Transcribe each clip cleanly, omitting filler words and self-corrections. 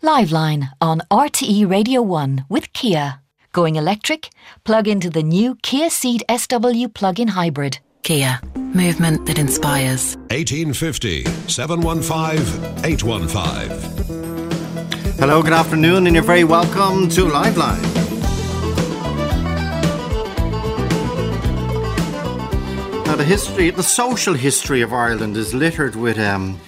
Liveline on RTE Radio 1 with Kia. Going electric? Plug into the new Kia Ceed SW plug-in hybrid. Kia. Movement that inspires. 1850 715 815. Hello, good afternoon, and you're very welcome to Liveline. Now, the social history of Ireland is littered with,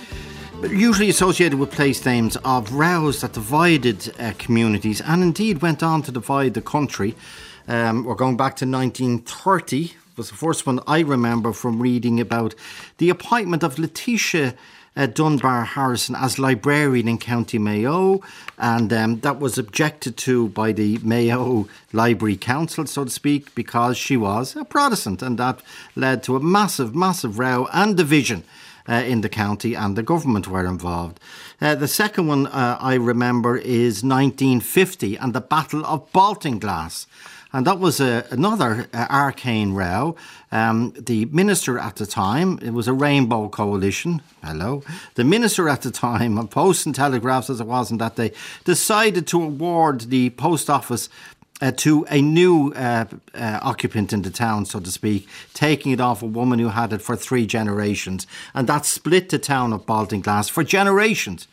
usually associated with place names of rows that divided communities and indeed went on to divide the country. We're going back to 1930. Was the first one I remember from reading about the appointment of Letitia Dunbar Harrison as librarian in County Mayo, and that was objected to by the Mayo Library Council, so to speak, because she was a Protestant, and that led to a massive row and division in the county, and the government were involved. The second one I remember is 1950 and the Battle of Baltinglass. And that was another arcane row. The minister at the time, it was a Rainbow Coalition, the minister at the time of Post and Telegraphs, as it was in that day, decided to award the post office to a new occupant in the town, so to speak, taking it off a woman who had it for 3 generations. And that split the town of Baltinglass for generations,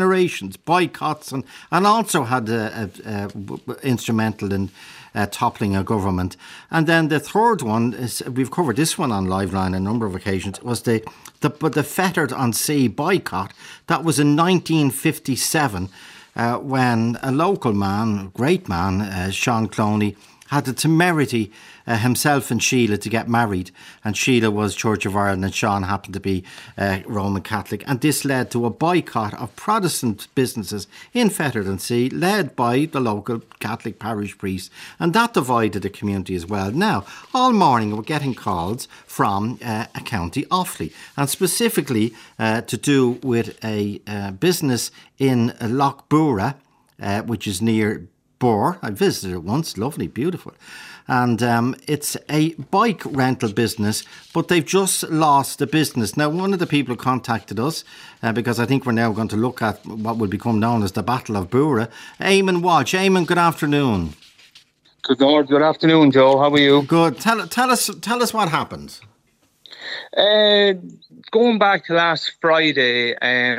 boycotts, and also had instrumental in toppling a government. And then the third one is, we've covered this one on Liveline a number of occasions, was the Fettered on Sea boycott. That was in 1957 when a local man, great man, Sean Cloney, had the temerity himself and Sheila to get married, and Sheila was Church of Ireland and Sean happened to be Roman Catholic, and this led to a boycott of Protestant businesses in Fetterden-Sea, led by the local Catholic parish priest, and that divided the community as well. Now, all morning we're getting calls from a county Offaly, and specifically to do with a business in Lochbura, which is near Bor. I visited it once, lovely, beautiful. And it's a bike rental business, but they've just lost the business. Now, one of the people contacted us, because I think we're now going to look at what will become known as the Battle of Bura. Eamon Walsh. Eamon, good afternoon. Good afternoon, Joe. How are you? Good. Tell us what happened. Going back to last Friday,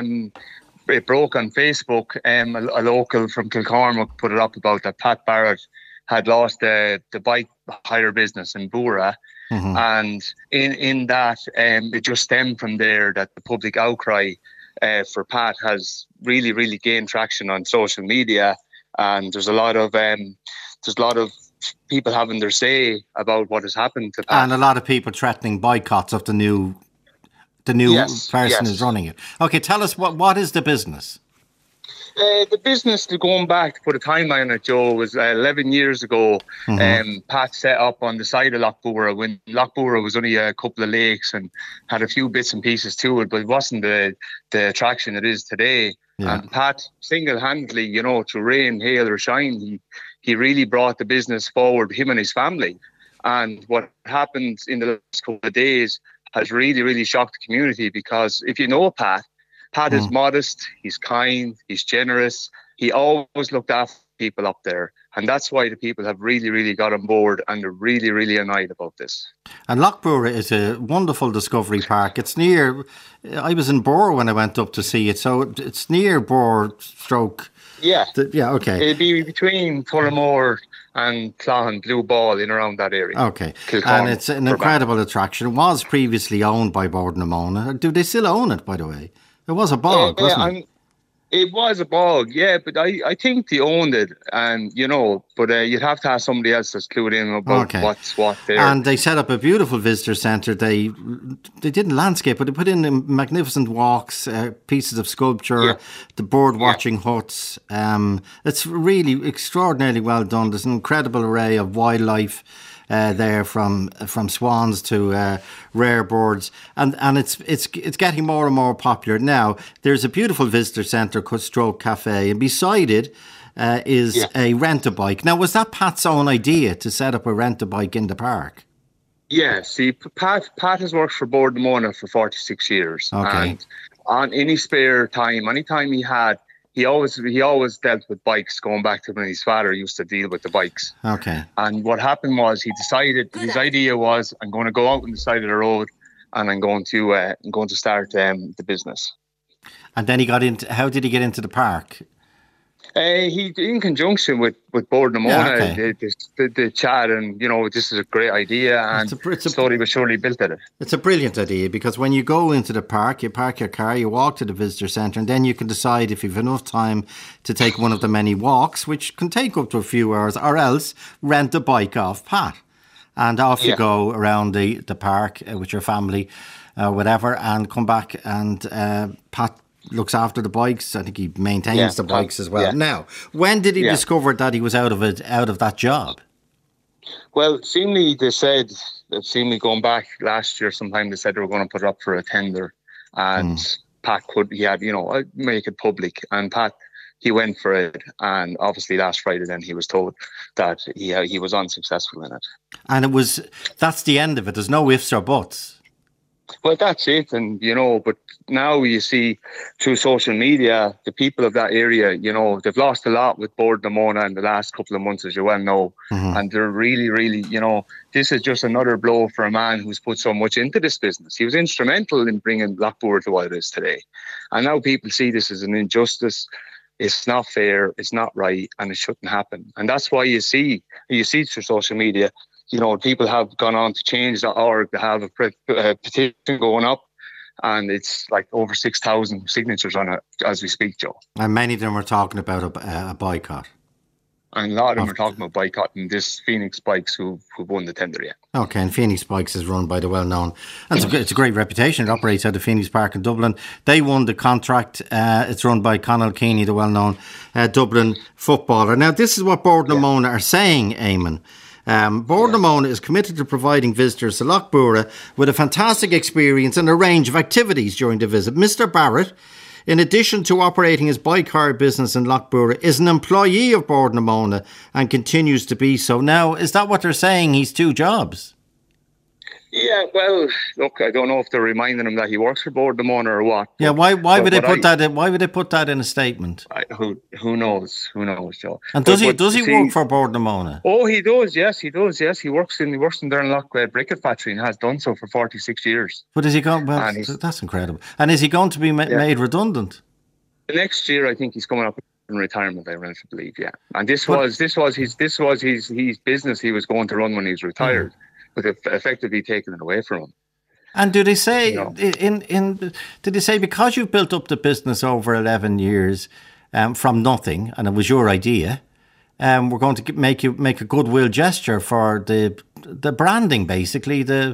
it broke on Facebook. A local from Kilcormac put it up about that Pat Barrett had lost the bike hire business in Bura. Mm-hmm. And in that, it just stemmed from there that the public outcry for Pat has really gained traction on social media, and there's a lot of people having their say about what has happened to Pat, and a lot of people threatening boycotts of the new person who's running it. Okay, tell us what is the business? The business, going back to put a timeline on it, Joe, was 11 years ago. Mm-hmm. Pat set up on the side of Lochbura when Lochbura was only a couple of lakes and had a few bits and pieces to it, but it wasn't the attraction it is today. Yeah. And Pat, single-handedly, through rain, hail or shine, he really brought the business forward, him and his family. And what happened in the last couple of days has really shocked the community, because if you know Pat is modest, he's kind, he's generous. He always looked after people up there. And that's why the people have really got on board, and they're really annoyed about this. And Lochbura is a wonderful discovery park. It's near, I was in Bor when I went up to see it, so it's near Bor stroke. Yeah. Okay. It'd be between Tullamore and Cloughan, Blue Ball, in around that area. Okay. And it's an incredible attraction. It was previously owned by Borden and Mona. Do they still own it, by the way? It was a bog, wasn't it? It was a bog, yeah, but I think they owned it, and but you'd have to have somebody else that's clued in about what's what there. And they set up a beautiful visitor centre. They didn't landscape, but they put in magnificent walks, pieces of sculpture, the bird watching huts. It's really extraordinarily well done. There's an incredible array of wildlife there, from swans to rare birds, and it's getting more and more popular now. There's a beautiful visitor centre called Stroke Cafe, and beside it is a rent-a-bike. Now, was that Pat's own idea to set up a rent-a-bike in the park? Yeah, see, Pat has worked for Borden and Mona for 46 years. Okay. And on any spare time, anytime he had, he always dealt with bikes, going back to when his father used to deal with the bikes. Okay. And what happened was he decided, his idea was, I'm going to go out on the side of the road and I'm going to start the business. And then how did he get into the park? He, in conjunction with Board Namona, okay. the chat, and this is a great idea, and slowly but surely built at it. It's a brilliant idea, because when you go into the park, you park your car, you walk to the visitor centre, and then you can decide if you've enough time to take one of the many walks, which can take up to a few hours, or else rent a bike off Pat. And off you go around the park with your family, whatever, and come back, and Pat looks after the bikes. I think he maintains the bikes as well. Yeah. Now, when did he discover that he was out of that job? Well, seemingly they said, going back last year sometime, they said they were going to put it up for a tender, and Pat make it public, and Pat, he went for it, and obviously last Friday then he was told that he was unsuccessful in it. And that's the end of it. There's no ifs or buts. Well, that's it. And, but now you see through social media, the people of that area, they've lost a lot with Board Namona in the last couple of months, as you well know. Mm-hmm. And they're really, really, this is just another blow for a man who's put so much into this business. He was instrumental in bringing Lochborough to what it is today. And now people see this as an injustice. It's not fair, it's not right, and it shouldn't happen. And that's why you see through social media, people have gone on to change the org, to have a petition going up, and it's like over 6,000 signatures on it as we speak, Joe. And many of them are talking about a boycott. And a lot of them are talking about boycotting this Phoenix Bikes who won the tender yet. Okay, and Phoenix Bikes is run by the well-known, and it's a great reputation. It operates out of Phoenix Park in Dublin. They won the contract. It's run by Conall Keaney, the well-known Dublin footballer. Now, this is what Board Namona are saying, Eamon. Board Namona is committed to providing visitors to Lochborough with a fantastic experience and a range of activities during the visit. Mr. Barrett, in addition to operating his bike hire business in Lochborough, is an employee of Board Namona and continues to be so. Now, is that what they're saying? He's two jobs? Yeah, well, look, I don't know if they're reminding him that he works for Board Namona or what. Yeah, why would they put that in? Why would they put that in a statement? Who knows? Who knows, Joe? And does he work for Board Namona? Oh, he does. Yes, he does. Yes, he works in there in Lochborough Bricket Factory and has done so for 46 years. But is he going? Well, that's incredible. And is he going to be made redundant? The next year, I think he's coming up in retirement. I really believe. Yeah, and this was his business he was going to run when he was retired. But effectively taking it away from him. And do they say did they say, because you've built up the business over 11 years from nothing, and it was your idea, we're going to make a goodwill gesture for the branding, basically the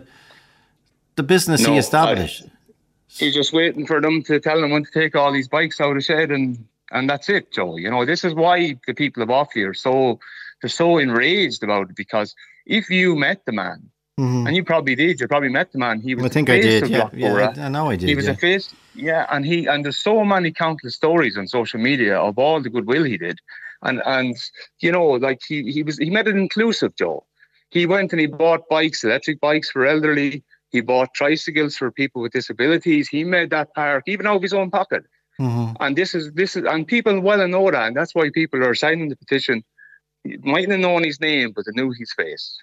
business he established? He's just waiting for them to tell him when to take all these bikes out of the shed, and that's it, Joe. This is why the people of Offaly they're so enraged about it, because if you met the man, and you probably did, you probably met the man. He was I think I did. Yeah, I know I did. He was a face. Yeah, and there's so many countless stories on social media of all the goodwill he did, and he made it inclusive, Joe. He went and he bought bikes, electric bikes for elderly. He bought tricycles for people with disabilities. He made that park even out of his own pocket. And this is, and people well know that, and that's why people are signing the petition. You mightn't have known his name, but they knew his face.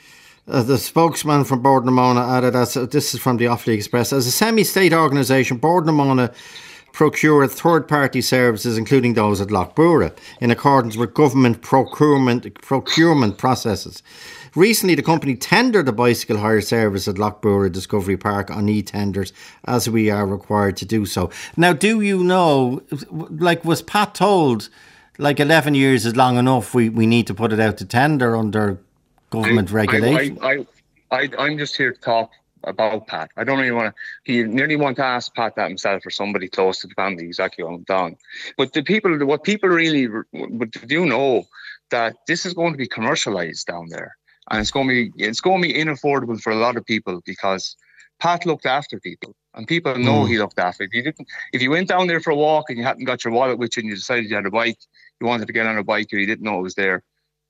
The spokesman from Board Namona added, this is from the Offaly Express, as a semi-state organisation, Board Namona procure third-party services, including those at Lochborough, in accordance with government procurement processes. Recently, the company tendered a bicycle hire service at Lochborough Discovery Park on e-tenders, as we are required to do so. Now, do you know, was Pat told, 11 years is long enough, we need to put it out to tender under government regulation? I'm just here to talk about Pat. I don't really want to. He nearly want to ask Pat that himself, or somebody close to the family, exactly what went down. But what people really do know, that this is going to be commercialised down there, and it's going to be inaffordable for a lot of people, because Pat looked after people, and people know he looked after. If you went down there for a walk and you hadn't got your wallet with you, and you decided you had a bike, you wanted to get on a bike, or you didn't know it was there,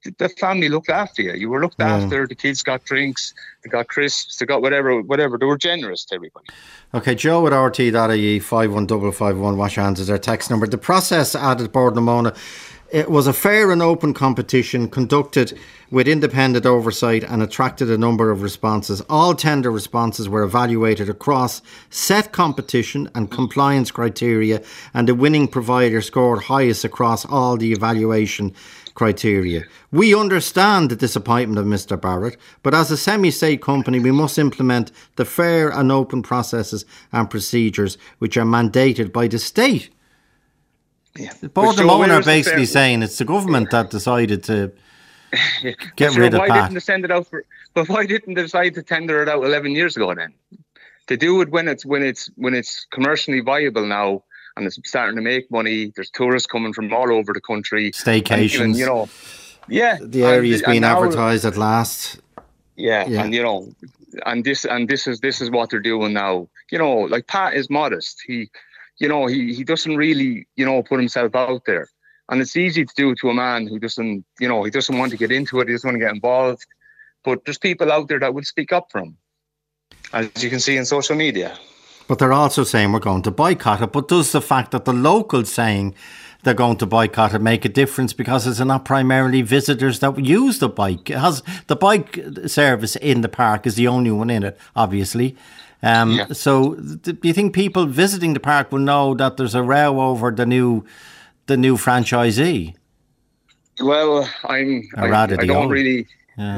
the family looked after you. You were looked after. The kids got drinks, they got crisps, they got whatever. They were generous to everybody. Okay, Joe at RT.ie 51551. Wash your hands is our text number. The process at Boardnamona, it was a fair and open competition conducted with independent oversight and attracted a number of responses. All tender responses were evaluated across set competition and compliance criteria, and the winning provider scored highest across all the evaluation criteria. We understand the disappointment of Mr. Barrett, but as a semi-state company, we must implement the fair and open processes and procedures which are mandated by the state. Yeah. Boardnamona are basically saying it's the government that decided to get rid of Why Pat. didn't they send it out but why didn't they decide to tender it out 11 years ago then? To do it when it's commercially viable now and it's starting to make money. There's tourists coming from all over the country. Staycations. And, the area's been advertised at last. Yeah, and this is what they're doing now. Like Pat is modest. He doesn't really, put himself out there. And it's easy to do to a man who doesn't want to get into it. He doesn't want to get involved. But there's people out there that will speak up for him, as you can see in social media. But they're also saying we're going to boycott it. But does the fact that the locals saying they're going to boycott it make a difference, because it's not primarily visitors that use the bike? The bike service in the park is the only one in it, obviously. So do you think people visiting the park will know that there's a row over the new franchisee? Well, I don't really. Yeah.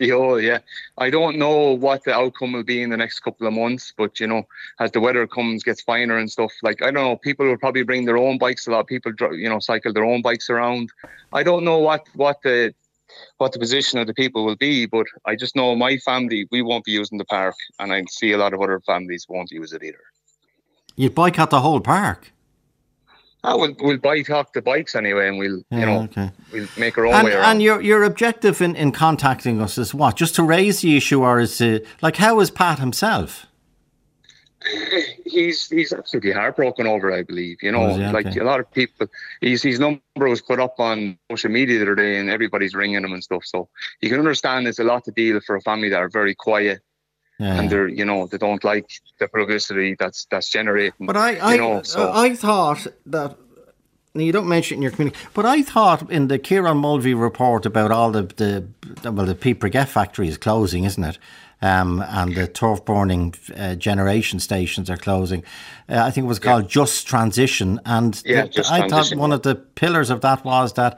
I don't know what the outcome will be in the next couple of months, but as the weather gets finer and stuff, like, I don't know, people will probably bring their own bikes. A lot of people, cycle their own bikes around. I don't know what the position of the people will be, but I just know my family, we won't be using the park, and I see a lot of other families won't use it either. You'd boycott the whole park? We'll boycott the bikes anyway, and we'll we'll make our own way around. And your objective in contacting us is what? Just to raise the issue, or is it how is Pat himself? He's absolutely heartbroken over it, I believe. A lot of people, his number was put up on social media the other day, and everybody's ringing him and stuff. So you can understand it's a lot to deal for a family that are very quiet. Yeah. And they're, they don't like the publicity that's generating. But I thought that, you don't mention it in your community, but I thought in the Kieran Mulvey report about all the Pete Briquette factory is closing, isn't it? And the turf burning generation stations are closing. I think it was called Just Transition, and I thought one of the pillars of that was that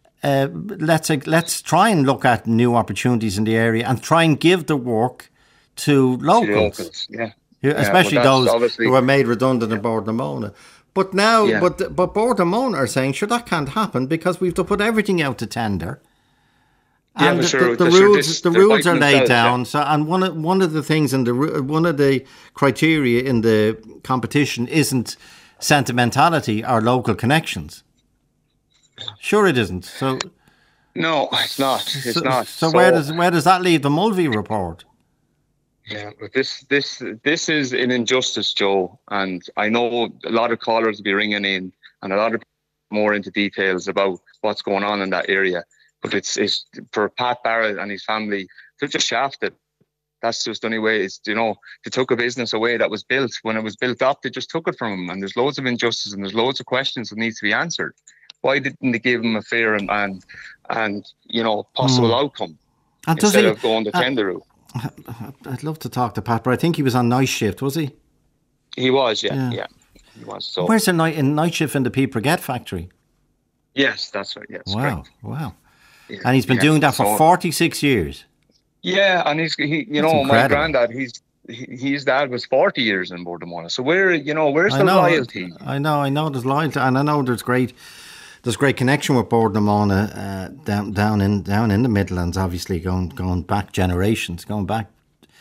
let's try and look at new opportunities in the area and try and give the work to locals, especially those who are made redundant in Boardnamona. But now, but Boardnamona are saying, sure, that can't happen because we've to put everything out to tender. And the rules are laid down. So, and one of the things in one of the criteria in the competition isn't sentimentality or local connections. Sure, it isn't. So no, it's not. It's not. So where does that leave the Mulvey report? Yeah, but this is an injustice, Joe, and I know a lot of callers will be ringing in, and a lot of more into details about what's going on in that area. But it's for Pat Barrett and his family, they're just shafted. That's just the only way. They took a business away that was built. When it was built up, they just took it from him, and there's loads of injustice and there's loads of questions that need to be answered. Why didn't they give him a fair and possible outcome instead of going the tender route? I'd love to talk to Pat, but I think he was on night shift, was he? He was, yeah. He was. So where's the night shift in the Pete Briquette factory? Yes, that's right. Yes, wow. Yeah, and he's been doing that for 46 years. Yeah, and my granddad, his dad was 40 years in Boardnamona. So where's the loyalty? I know there's loyalty, and I know there's great connection with Boardnamona down in the Midlands, obviously going back generations, going back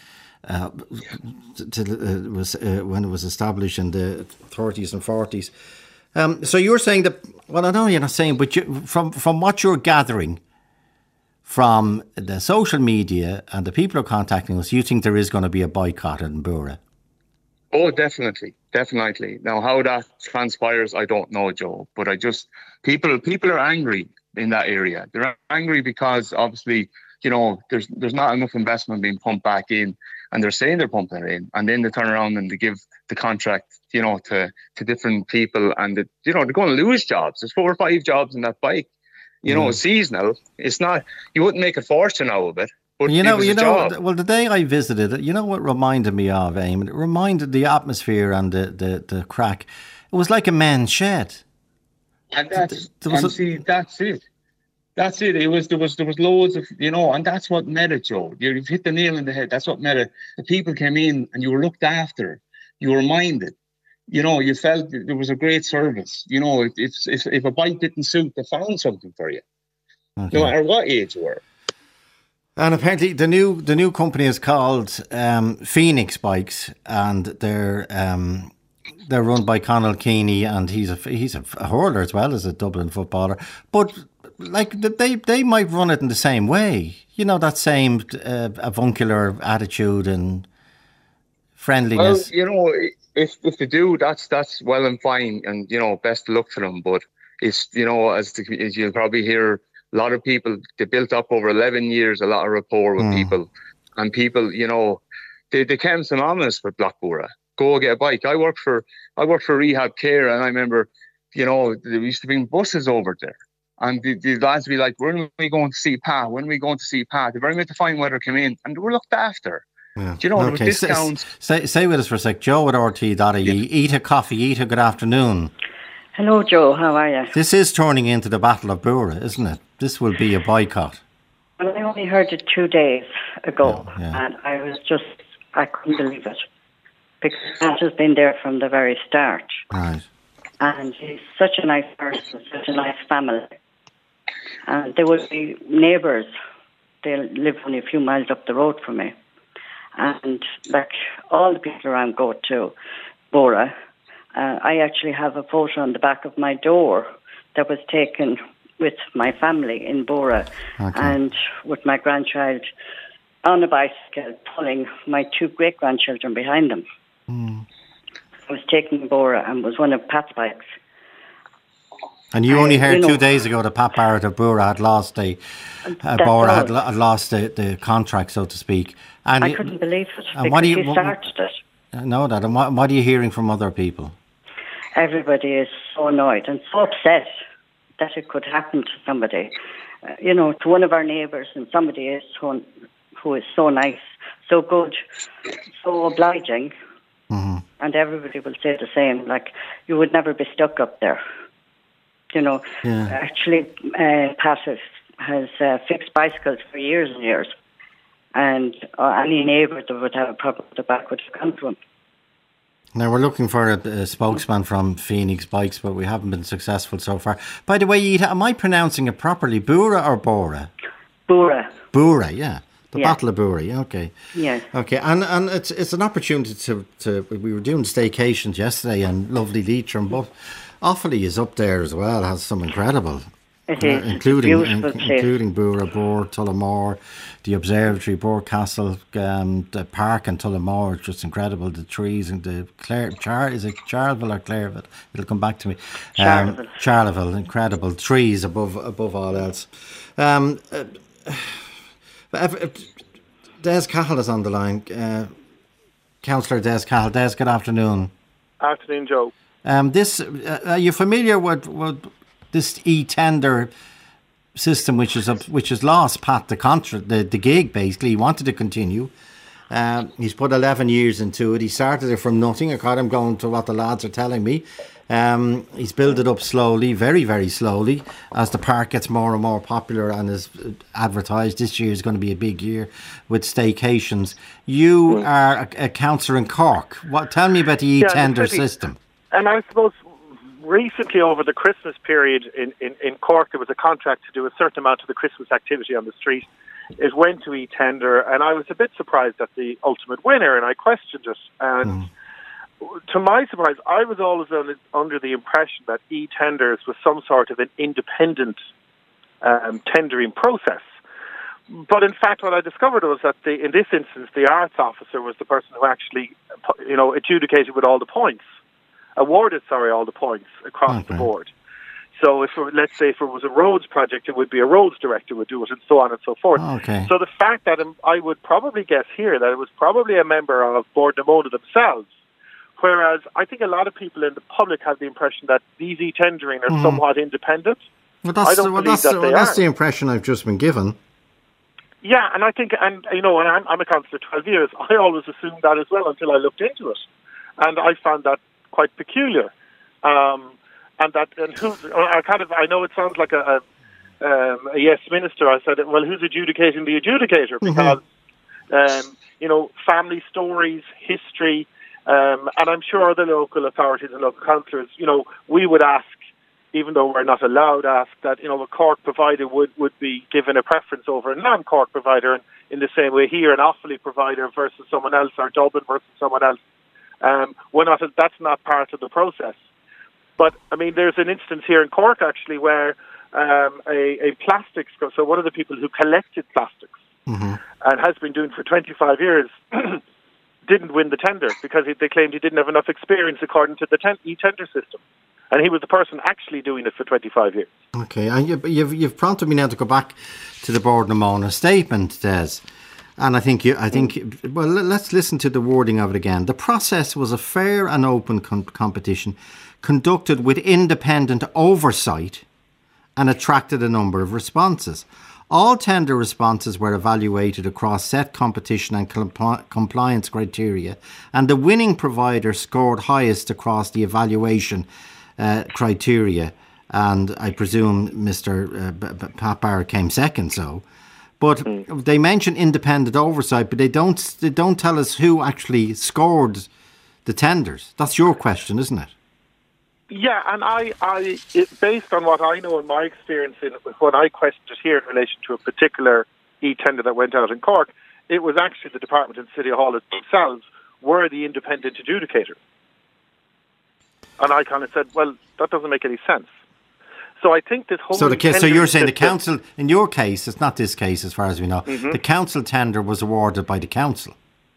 to when it was established in the 30s and 40s. So you're saying that? Well, I know you're not saying, but from what you're gathering from the social media and the people who are contacting us, you think there is going to be a boycott in Bura? Oh, definitely. Now, how that transpires, I don't know, Joe. But people are angry. in that area. They're angry because obviously, there's not enough investment being pumped back in, and they're saying they're pumping it in, and then they turn around and they give the contract, to different people, and they're going to lose jobs. There's 4 or 5 jobs in that bike. Seasonal. It's not. You wouldn't make a fortune out of it. But well, the day I visited, what reminded me of, Eamon? It reminded the atmosphere and the crack. It was like a men's shed. And that's it. That's it. There was loads of, and that's what made it, Joe. You've hit the nail on the head. That's what made it. The people came in and you were looked after. You were minded. You felt there was a great service. If a bike didn't suit, they found something for you. Okay. No matter what age you were. And apparently the new company is called Phoenix Bikes, and they're run by Conal Keeney, and he's a hurler as well as a Dublin footballer. But like they might run it in the same way, that same avuncular attitude and friendliness. Well, if they do, that's well and fine, and best of luck to them. But it's as you'll probably hear. A lot of people, they built up over 11 years, a lot of rapport with people. And people, they came synonymous with Lochborough. Go get a bike. I worked for Rehab Care, and I remember, they used to bring buses over there. And the lads would be like, when are we going to see Pat? When are we going to see Pat? The very minute the fine weather came in, and they were looked after. Yeah. There was discounts. Say with us for a sec. Joe at RT.ie. Eat a coffee, eat a good afternoon. Hello, Joe. How are you? This is turning into the Battle of Bura, isn't it? This will be a boycott. Well, I only heard it 2 days ago, and I couldn't believe it. Because Matt has been there from the very start. Right. And he's such a nice person, such a nice family. And they would be neighbours. They live only a few miles up the road from me. And like all the people around go to Bora. I actually have a photo on the back of my door that was taken with my family in Bora, and with my grandchild on a bicycle pulling my 2 great-grandchildren behind them. I was taken in Bora and was one of Pat's bikes. And you only heard 2 days ago that Pat Barrett of Bora had lost the contract, so to speak. And I couldn't believe it, because he started it. I know that. And what are you hearing from other people? Everybody is so annoyed and so upset that it could happen to somebody, to one of our neighbours, and somebody who is so nice, so good, so obliging, and everybody will say the same, like, you would never be stuck up there. Actually, Pat has fixed bicycles for years and years, and any neighbour that would have a problem with the back would have come to him. Now, we're looking for a spokesman from Phoenix Bikes, but we haven't been successful so far. By the way, am I pronouncing it properly? Bura or Bora? Bura. Bura, yeah. The Battle of Bura, okay. Yeah. Okay, and it's an opportunity to we were doing staycations yesterday, and lovely Leitrim, but Offaly is up there as well, has some incredible... It is. Including Bura, Bore, Tullamore, the observatory, Bore Castle, the park in Tullamore, just incredible. The trees and the is it Charleville or Clairville? It'll come back to me. Charleville, incredible trees above all else. Des Cahill is on the line. Councillor Des Cahill. Des, good afternoon. Afternoon, Joe. Are you familiar with this e-tender system, which has lost Pat the gig, basically? He wanted to continue. He's put 11 years into it. He started it from nothing. I'm going to what the lads are telling me. He's built it up slowly, very, very slowly, as the park gets more and more popular and is advertised. This year is going to be a big year with staycations. You are a councillor in Cork. Tell me about the e-tender system. And I suppose recently, over the Christmas period in Cork, there was a contract to do a certain amount of the Christmas activity on the street. It went to e-tender, and I was a bit surprised at the ultimate winner, and I questioned it. And to my surprise, I was always under the impression that e-tenders was some sort of an independent tendering process. But in fact, what I discovered was that in this instance, the arts officer was the person who actually, adjudicated with all the points. Awarded all the points across the board. So let's say if it was a roads project, it would be a roads director would do it, and so on and so forth. Okay. So the fact that I would probably guess here that it was probably a member of Bord na Móna themselves, whereas I think a lot of people in the public have the impression that these e-tendering are somewhat independent. Well, that's the impression I've just been given. Yeah, and I think, and I'm a councillor 12 years, I always assumed that as well until I looked into it. And I found that quite peculiar. I know it sounds like a yes minister. I said, well, who's adjudicating the adjudicator? Because, family stories, history, and I'm sure the local authorities and local councillors, we would ask, even though we're not allowed to ask, that, a Cork provider would be given a preference over a non-Cork provider, and in the same way here, an Offaly provider versus someone else, or Dublin versus someone else. That's not part of the process. But, I mean, there's an instance here in Cork, actually, where a plastics, so one of the people who collected plastics and has been doing for 25 years, didn't win the tender because they claimed he didn't have enough experience according to the e-tender system. And he was the person actually doing it for 25 years. Okay, and you've prompted me now to go back to the Bord na Móna statement, Des. And well, let's listen to the wording of it again. The process was a fair and open competition conducted with independent oversight and attracted a number of responses. All tender responses were evaluated across set competition and compliance criteria, and the winning provider scored highest across the evaluation criteria, and I presume Mr. Pat Barrett came second. But they mention independent oversight, but they don't tell us who actually scored the tenders. That's your question, isn't it? Yeah, and based on what I know and my experience when I questioned it here in relation to a particular e-tender that went out in Cork, it was actually the Department and City Hall themselves were the independent adjudicator. And I kind of said, well, that doesn't make any sense. So I think this whole... So you're saying the council, in your case, it's not this case as far as we know, the council tender was awarded by the council?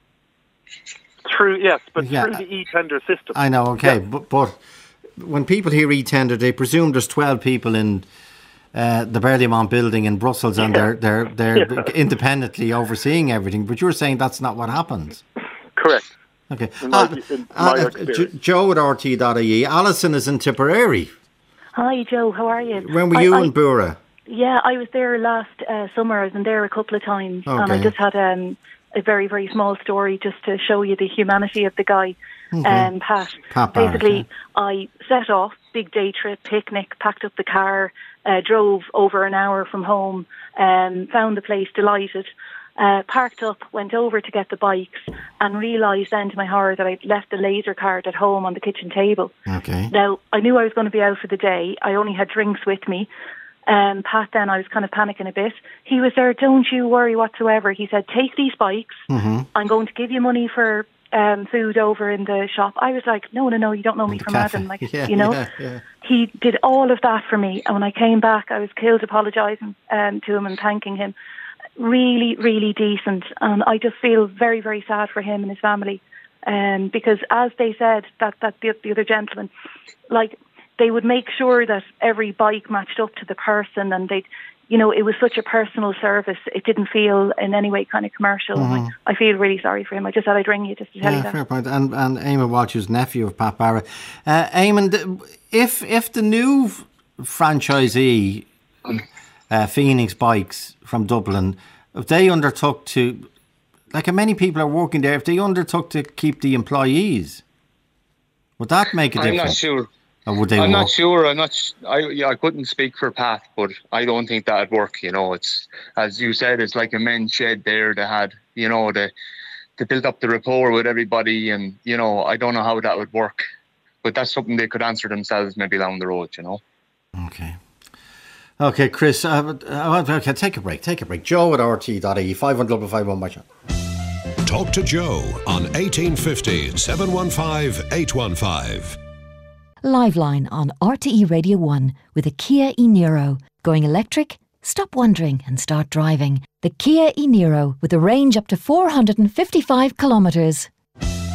Through the e-tender system. I know, okay, yeah. But when people hear e-tender, they presume there's 12 people in the Berlaymont building in Brussels and they're independently overseeing everything. But you're saying that's not what happens. Correct. Okay. In my experience. Joe at RT.ie. Alison is in Tipperary. Hi, Joe. How are you? When were you in Bura? Yeah, I was there last summer. I was in there a couple of times. Okay. And I just had a very, very small story just to show you the humanity of the guy, Pat. Basically, I set off, big day trip, picnic, packed up the car, drove over an hour from home, found the place delighted, parked up, went over to get the bikes, and realised then to my horror that I'd left the laser card at home on the kitchen table. Okay. Now, I knew I was going to be out for the day. I only had drinks with me. Pat, then I was kind of panicking a bit. He was there, don't you worry whatsoever. He said, take these bikes. I'm going to give you money for food over in the shop. I was like, no, you don't know me from Adam. He did all of that for me. And when I came back, I was killed apologising to him and thanking him. Really, really decent. And I just feel very, very sad for him and his family. Because as they said, that the other gentleman, they would make sure that every bike matched up to the person, and it was such a personal service. It didn't feel in any way kind of commercial. I feel really sorry for him. I just thought I'd ring you just to tell you that. Fair point. And Eamon Walsh, who's nephew of Pat Barrett. Eamon, if the new franchisee, Phoenix Bikes from Dublin, if they undertook to, many people are working there, if they undertook to keep the employees, would that make a difference? I'm not sure. I'm not sure. I couldn't speak for Pat, but I don't think that'd work. It's, as you said, it's like a men's shed there. They had, they built up the rapport with everybody, and I don't know how that would work, but that's something they could answer themselves maybe down the road. Okay, Chris. Okay, take a break. Joe at RT.ie. 500 by shot. Talk to Joe on 1850 715 815. Liveline on RTE Radio 1 with a Kia e-Niro. Going electric? Stop wondering and start driving. The Kia e-Niro with a range up to 455 kilometres.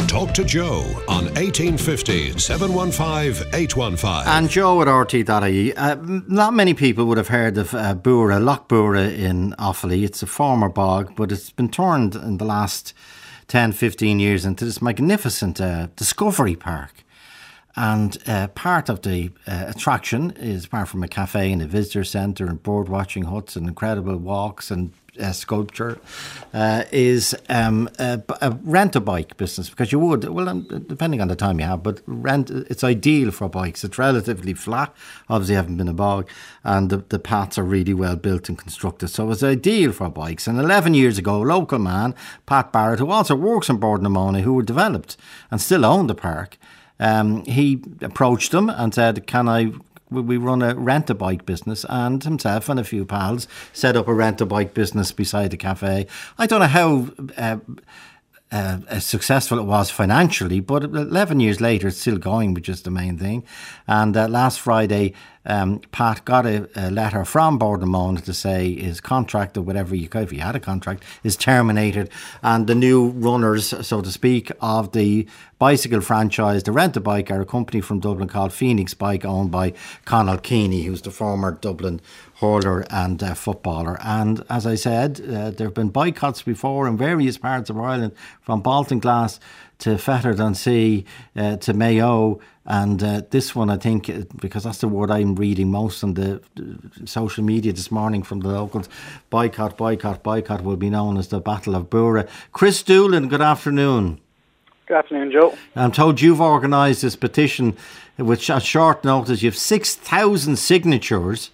Talk to Joe on 1850 715 815. And Joe at RT.ie. Not many people would have heard of Bura, Loch Bura in Offaly. It's a former bog, but it's been turned in the last 10, 15 years into this magnificent discovery park. And part of the attraction is, apart from a cafe and a visitor centre and bird watching huts and incredible walks and sculpture, is a rent-a-bike business, because you would, well, depending on the time you have, but it's ideal for bikes. It's relatively flat, obviously haven't been a bog, and the paths are really well built and constructed, so it's ideal for bikes. And 11 years ago, a local man, Pat Barrett, who also works on Board Namona, who developed and still own the park, he approached them and said, we run a rent-a-bike business, and himself and a few pals set up a rent-a-bike business beside the cafe. I don't know how successful it was financially, but 11 years later it's still going, which is the main thing. And last Friday, Pat got a letter from Board Namona to say his contract, or whatever if he had a contract, is terminated, and the new runners, so to speak, of the bicycle franchise, the Rent-A-Bike, are a company from Dublin called Phoenix Bike, owned by Conal Keeney, who's the former Dublin hurler and footballer. And as I said, there have been boycotts before in various parts of Ireland, from Baltinglass to Fetter-on-Sea to Mayo. And this one, I think, because that's the word I'm reading most on the social media this morning from the locals, boycott will be known as the Battle of Bura. Chris Doolan, good afternoon. Good afternoon, Joe. I'm told you've organised this petition, which at short notice, you have 6,000 signatures.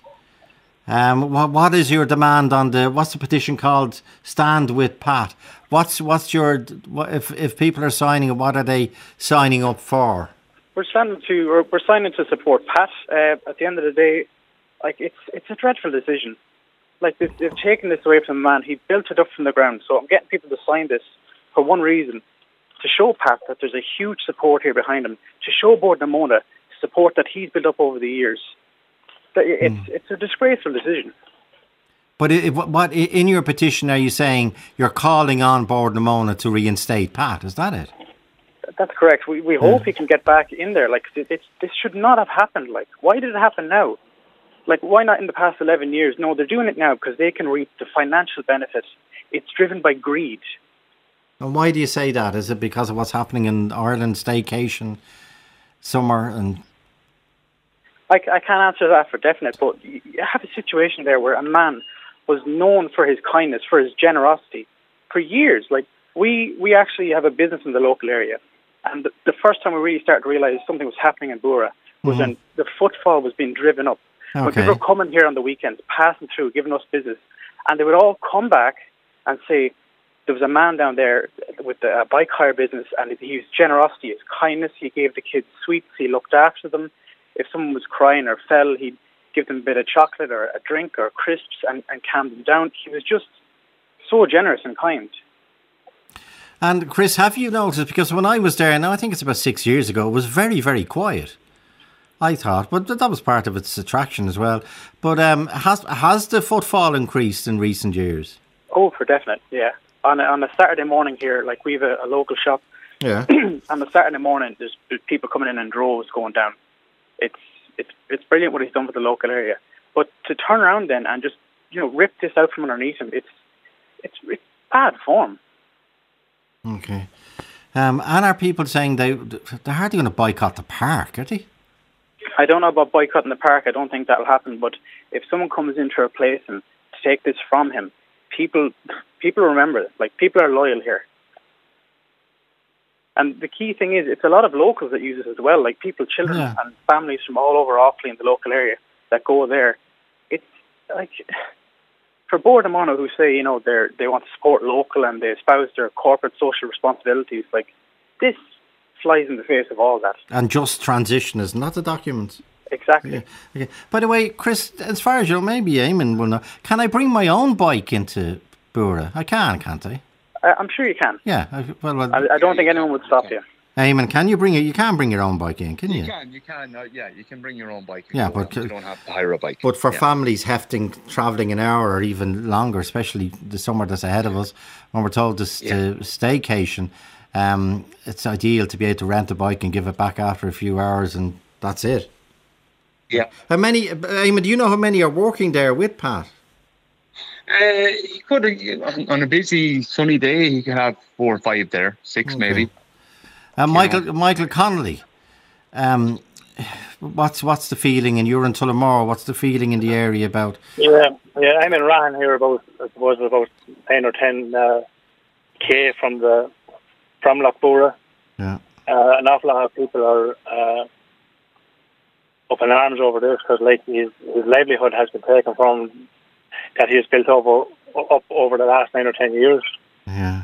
What is your demand on what's the petition called? Stand with Pat. What's your, if people are signing up, what are they signing up for? We're signing to support Pat. At the end of the day, like it's a dreadful decision. Like they've taken this away from the man. He built it up from the ground. So I'm getting people to sign this for one reason: to show Pat that there's a huge support here behind him. To show Board Namona support that he's built up over the years. It's a disgraceful decision. But what in your petition are you saying? You're calling on Board Namona to reinstate Pat? Is that it? That's correct. We hope he can get back in there. Like this should not have happened. Like, why did it happen now? Like, why not in the past 11 years? No, they're doing it now because they can reap the financial benefits. It's driven by greed. And why do you say that? Is it because of what's happening in Ireland, staycation, summer, and? I can't answer that for definite, but you have a situation there where a man was known for his kindness, for his generosity, for years. Like, we actually have a business in the local area. And the first time we really started to realise something was happening in Bura was when the footfall was being driven up. Okay. When people were coming here on the weekends, passing through, giving us business, and they would all come back and say, there was a man down there with a bike hire business, and his generosity, his kindness, he gave the kids sweets, he looked after them. If someone was crying or fell, he'd give them a bit of chocolate or a drink or crisps and calm them down. He was just so generous and kind. And Chris, have you noticed, because when I was there, now I think it's about 6 years ago, it was very, very quiet, I thought, but that was part of its attraction as well. But has the footfall increased in recent years? Oh, for definite, yeah. On a Saturday morning here, like we have a local shop. Yeah. On a Saturday morning, there's people coming in droves going down. It's brilliant what he's done for the local area. But to turn around then and just rip this out from underneath him, it's bad form. Okay. And are people saying they're hardly going to boycott the park, are they? I don't know about boycotting the park. I don't think that'll happen. But if someone comes into a place and to take this from him, people remember it. Like, people are loyal here. And the key thing is, it's a lot of locals that use it as well, like children and families from all over Offaly in the local area that go there. It's like, for Board Namona, who say, they want to support local and they espouse their corporate social responsibilities, like, this flies in the face of all that. And just transition is not the document. Exactly. Yeah. Okay. By the way, Chris, as far as maybe Eamon will know, can I bring my own bike into Bura? I can, can't I? I'm sure you can. Yeah. I don't think anyone would stop you. Eamon, can you bring it? You can bring your own bike in, can you? You can. You can bring your own bike. Yeah, but you don't have to hire a bike. But for families travelling an hour or even longer, especially the summer that's ahead of us, when we're told to staycation, it's ideal to be able to rent a bike and give it back after a few hours, and that's it. Yeah. How many, Eamon, do you know how many are working there with Pat? He could, on a busy sunny day, he could have 4 or 5 there, 6 maybe. Michael Connolly, what's the feeling? And you're in Tullamore. What's the feeling in the area about? Yeah. I'm in Rahan here about 9 or 10 k from Lochbura. Yeah. An awful lot of people are up in arms over this because, like, his livelihood has been taken from that he has built up over the last 9 or 10 years. Yeah.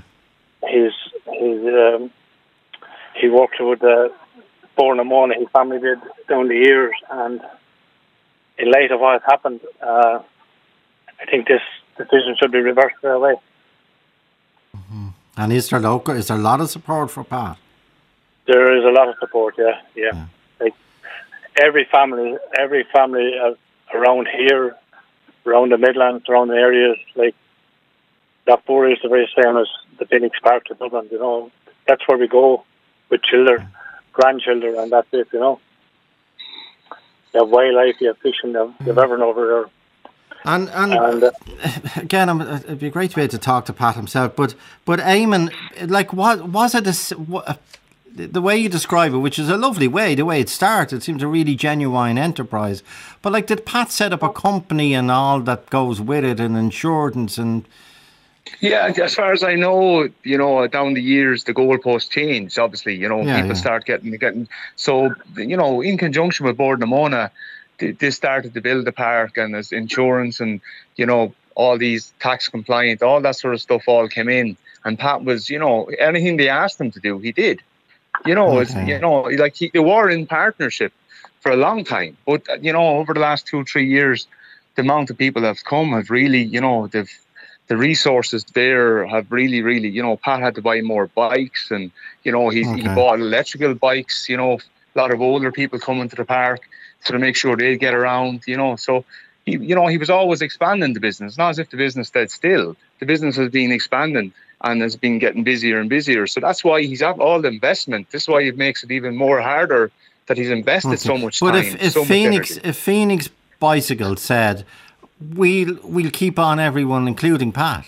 He worked with Bournemouth, his family did down the years, and in light of what has happened, I think this decision should be reversed straight away. Mm-hmm. And is there a lot of support for Pat? There is a lot of support, yeah. Like every family around here, around the Midlands, around the areas, like Lochbura is the very same as the Phoenix Park to Dublin, you know. That's where we go with children, grandchildren, and that's it, you know. You have wildlife, you have fishing, you have everything over there. And again, it'd be great to be able to talk to Pat himself, but Eamon, like, what was it the way you describe it, which is a lovely way, the way it started, it seems a really genuine enterprise. But like, did Pat set up a company and all that goes with it, and insurance and? Yeah, as far as I know, you know, down the years, the goalposts changed, obviously, you know, people start getting, so, you know, in conjunction with Bord na Móna, they started to build the park, and there's insurance and, you know, all these tax compliant, all that sort of stuff all came in. And Pat was, you know, anything they asked him to do, he did. You know, you know, like they were in partnership for a long time. But, you know, over the last 2 or 3 years, the amount of people that have come have really, you know, the resources there have really, you know, Pat had to buy more bikes, and, you know, he bought electrical bikes, you know, a lot of older people coming to the park to make sure they get around, you know. So, he was always expanding the business, not as if the business stayed still. The business has been expanding and has been getting busier and busier. So that's why he's had all the investment. This is why it makes it even more harder that he's invested so much time. But if Phoenix Bicycle said, we'll keep on everyone, including Pat.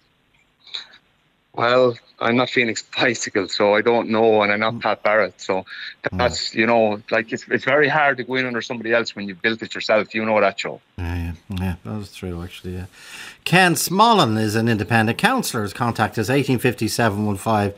Well, I'm not Phoenix Bicycle, so I don't know, and I'm not Pat Barrett, so that's, you know, like, it's very hard to go in under somebody else when you've built it yourself. You know that, Joe. Yeah, that's true, actually, yeah. Ken Smollen is an independent councillor. His contact is 1850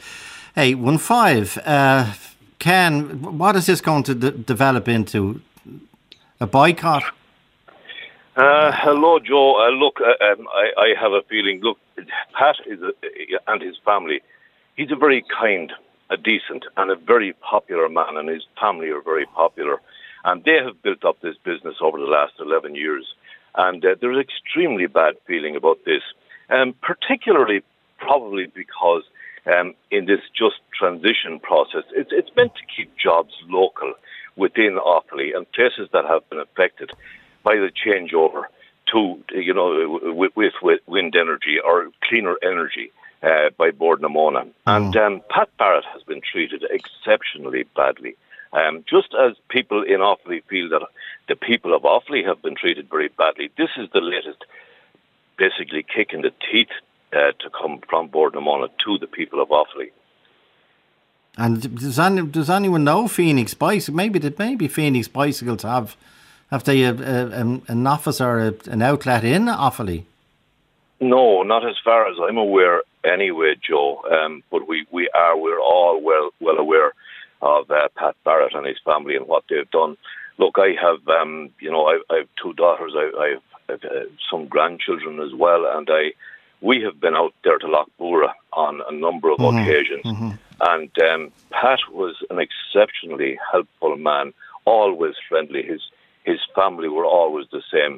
815. Ken, what is this going to develop into? A boycott? Hello, Joe. Look, I have a feeling. Look, Pat and his family, he's a very kind, a decent, and a very popular man, and his family are very popular. And they have built up this business over the last 11 years. And there's extremely bad feeling about this, particularly probably because in this just transition process, it's meant to keep jobs local within Offaly and places that have been affected by the changeover to, you know, with wind energy or cleaner energy by Bord na Móna. And Pat Barrett has been treated exceptionally badly. Just as people in Offaly feel that the people of Offaly have been treated very badly, this is the latest, basically, kick in the teeth to come from Bord na Móna to the people of Offaly. And does anyone know Phoenix Bicycle? Maybe Phoenix Bicycles have they an office or an outlet in Offaly? No, not as far as I'm aware anyway, Joe. But we're all well aware of Pat Barrett and his family and what they've done. Look, I have I have 2 daughters. I have some grandchildren as well, and we have been out there to Lochbura on a number of occasions. And Pat was an exceptionally helpful man, always friendly. His family were always the same.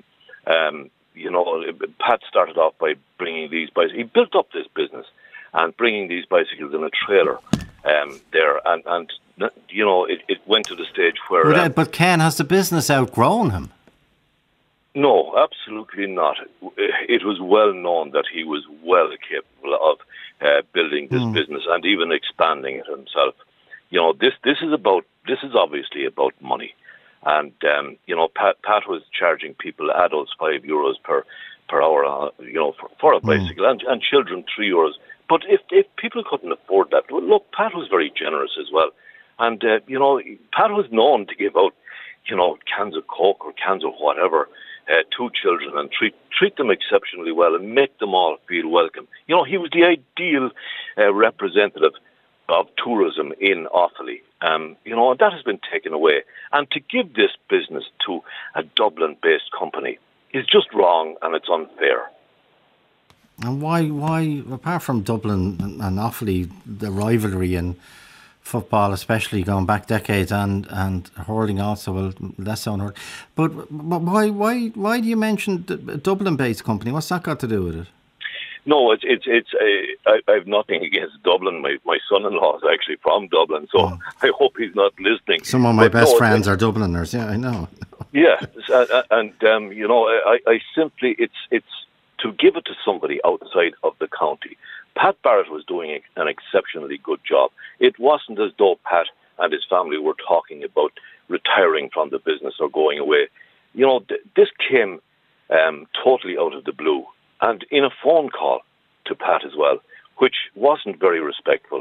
Pat started off by bringing these bicycles. He built up this business and bringing these bicycles in a trailer there. And it went to the stage where... But Ken, has the business outgrown him? No, absolutely not. It was well known that he was well capable of building this business and even expanding it himself. This is obviously about money, and Pat was charging people, adults, €5 per hour, for a bicycle, and children €3. But if people couldn't afford that, well, look, Pat was very generous as well, and Pat was known to give out, cans of Coke or cans of whatever to children and treat them exceptionally well and make them all feel welcome. He was the ideal representative of tourism in Offaly. And that has been taken away. And to give this business to a Dublin-based company is just wrong, and it's unfair. And why, apart from Dublin and Offaly, the rivalry in football, especially going back decades, and hurling also, well, less so on hurling. But why do you mention the Dublin-based company? What's that got to do with it? No, I have nothing against Dublin. My son-in-law is actually from Dublin, so I hope he's not listening. Some of my best friends are Dubliners. Yeah, I know. Yeah, and I simply it's to give it to somebody outside of the county. Pat Barrett was doing an exceptionally good job. It wasn't as though Pat and his family were talking about retiring from the business or going away. This came totally out of the blue, and in a phone call to Pat as well, which wasn't very respectful,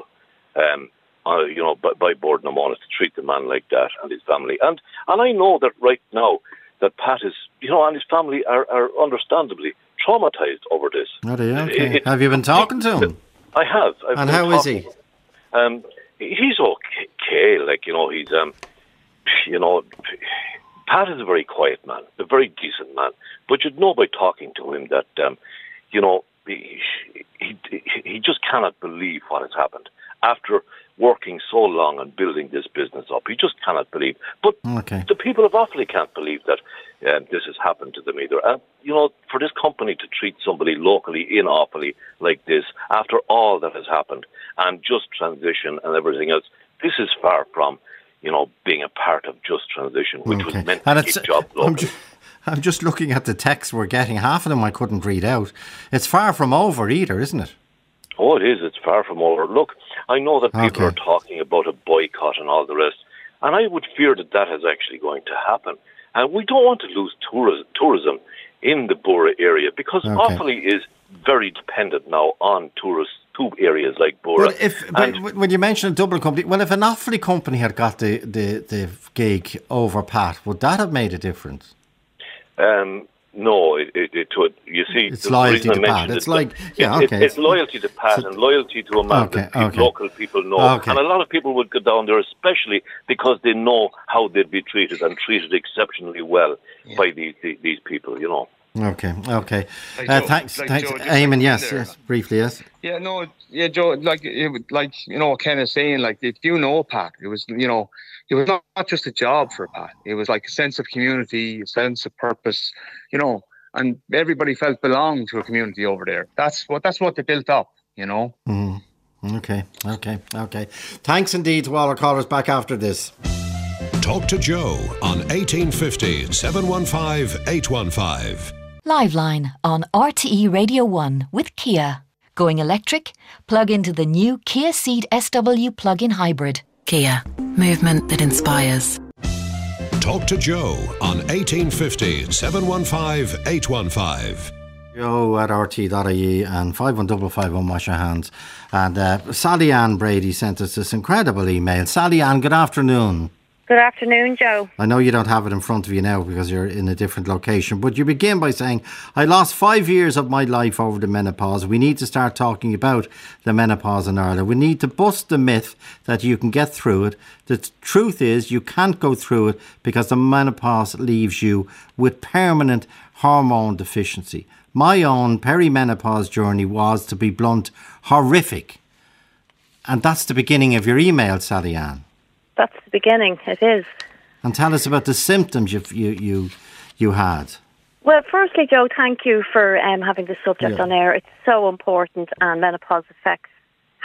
by Borden O'Monagh to treat the man like that and his family. And I know that right now that Pat is, and his family are understandably traumatized over this. Are they? Okay. Have you been talking to him? I have. And how is he? He's okay. Pat is a very quiet man, a very decent man. But you'd know by talking to him that, he just cannot believe what has happened. After working so long and building this business up, he just cannot believe. But the people of Offaly can't believe that this has happened to them either. And, for this company to treat somebody locally in Offaly like this, after all that has happened, and just transition and everything else, this is far from, being a part of just transition, which was meant to keep jobs local. I'm just looking at the texts we're getting. Half of them I couldn't read out. It's far from over either, isn't it? Oh, it is. It's far from over. Look, I know that people are talking about a boycott and all the rest, and I would fear that is actually going to happen. And we don't want to lose tourism in the Bora area, because Offaly is very dependent now on tourists to areas like Bora. But when you mention a Dublin company, well, if an Offaly company had got the gig over Pat, would that have made a difference? No, it would. You see, it's loyalty to Pat. It's it's loyalty to Pat and loyalty to a man that local people know. And a lot of people would go down there, especially because they know how they'd be treated, and treated exceptionally well by these people. Okay. Thanks, Eamon. Yes, briefly, yes. Yeah, no, yeah, Joe. Like Ken is saying, like, if you know Pat, it was, it was not just a job for Pat. It was like a sense of community, a sense of purpose, and everybody felt belonged to a community over there. That's what they built up, Mm. Okay. Thanks indeed to all our callers. Back after this. Talk to Joe on 1850 715 815. Liveline on RTE Radio 1 with Kia. Going electric? Plug into the new Kia Ceed SW plug-in hybrid. Kia. Movement that inspires. Talk to Joe on 1850 715 815. Joe at RT.ie and 51551, wash your hands. And Sally Ann Brady sent us this incredible email. Sally Ann, good afternoon. Good afternoon, Joe. I know you don't have it in front of you now because you're in a different location, but you begin by saying, I lost 5 years of my life over the menopause. We need to start talking about the menopause in Ireland. We need to bust the myth that you can get through it. The truth is you can't go through it because the menopause leaves you with permanent hormone deficiency. My own perimenopause journey was, to be blunt, horrific. And that's the beginning of your email, Sally Ann. That's the beginning, it is. And tell us about the symptoms you had. Well, firstly, Joe, thank you for having this subject on air. It's so important, and menopause affects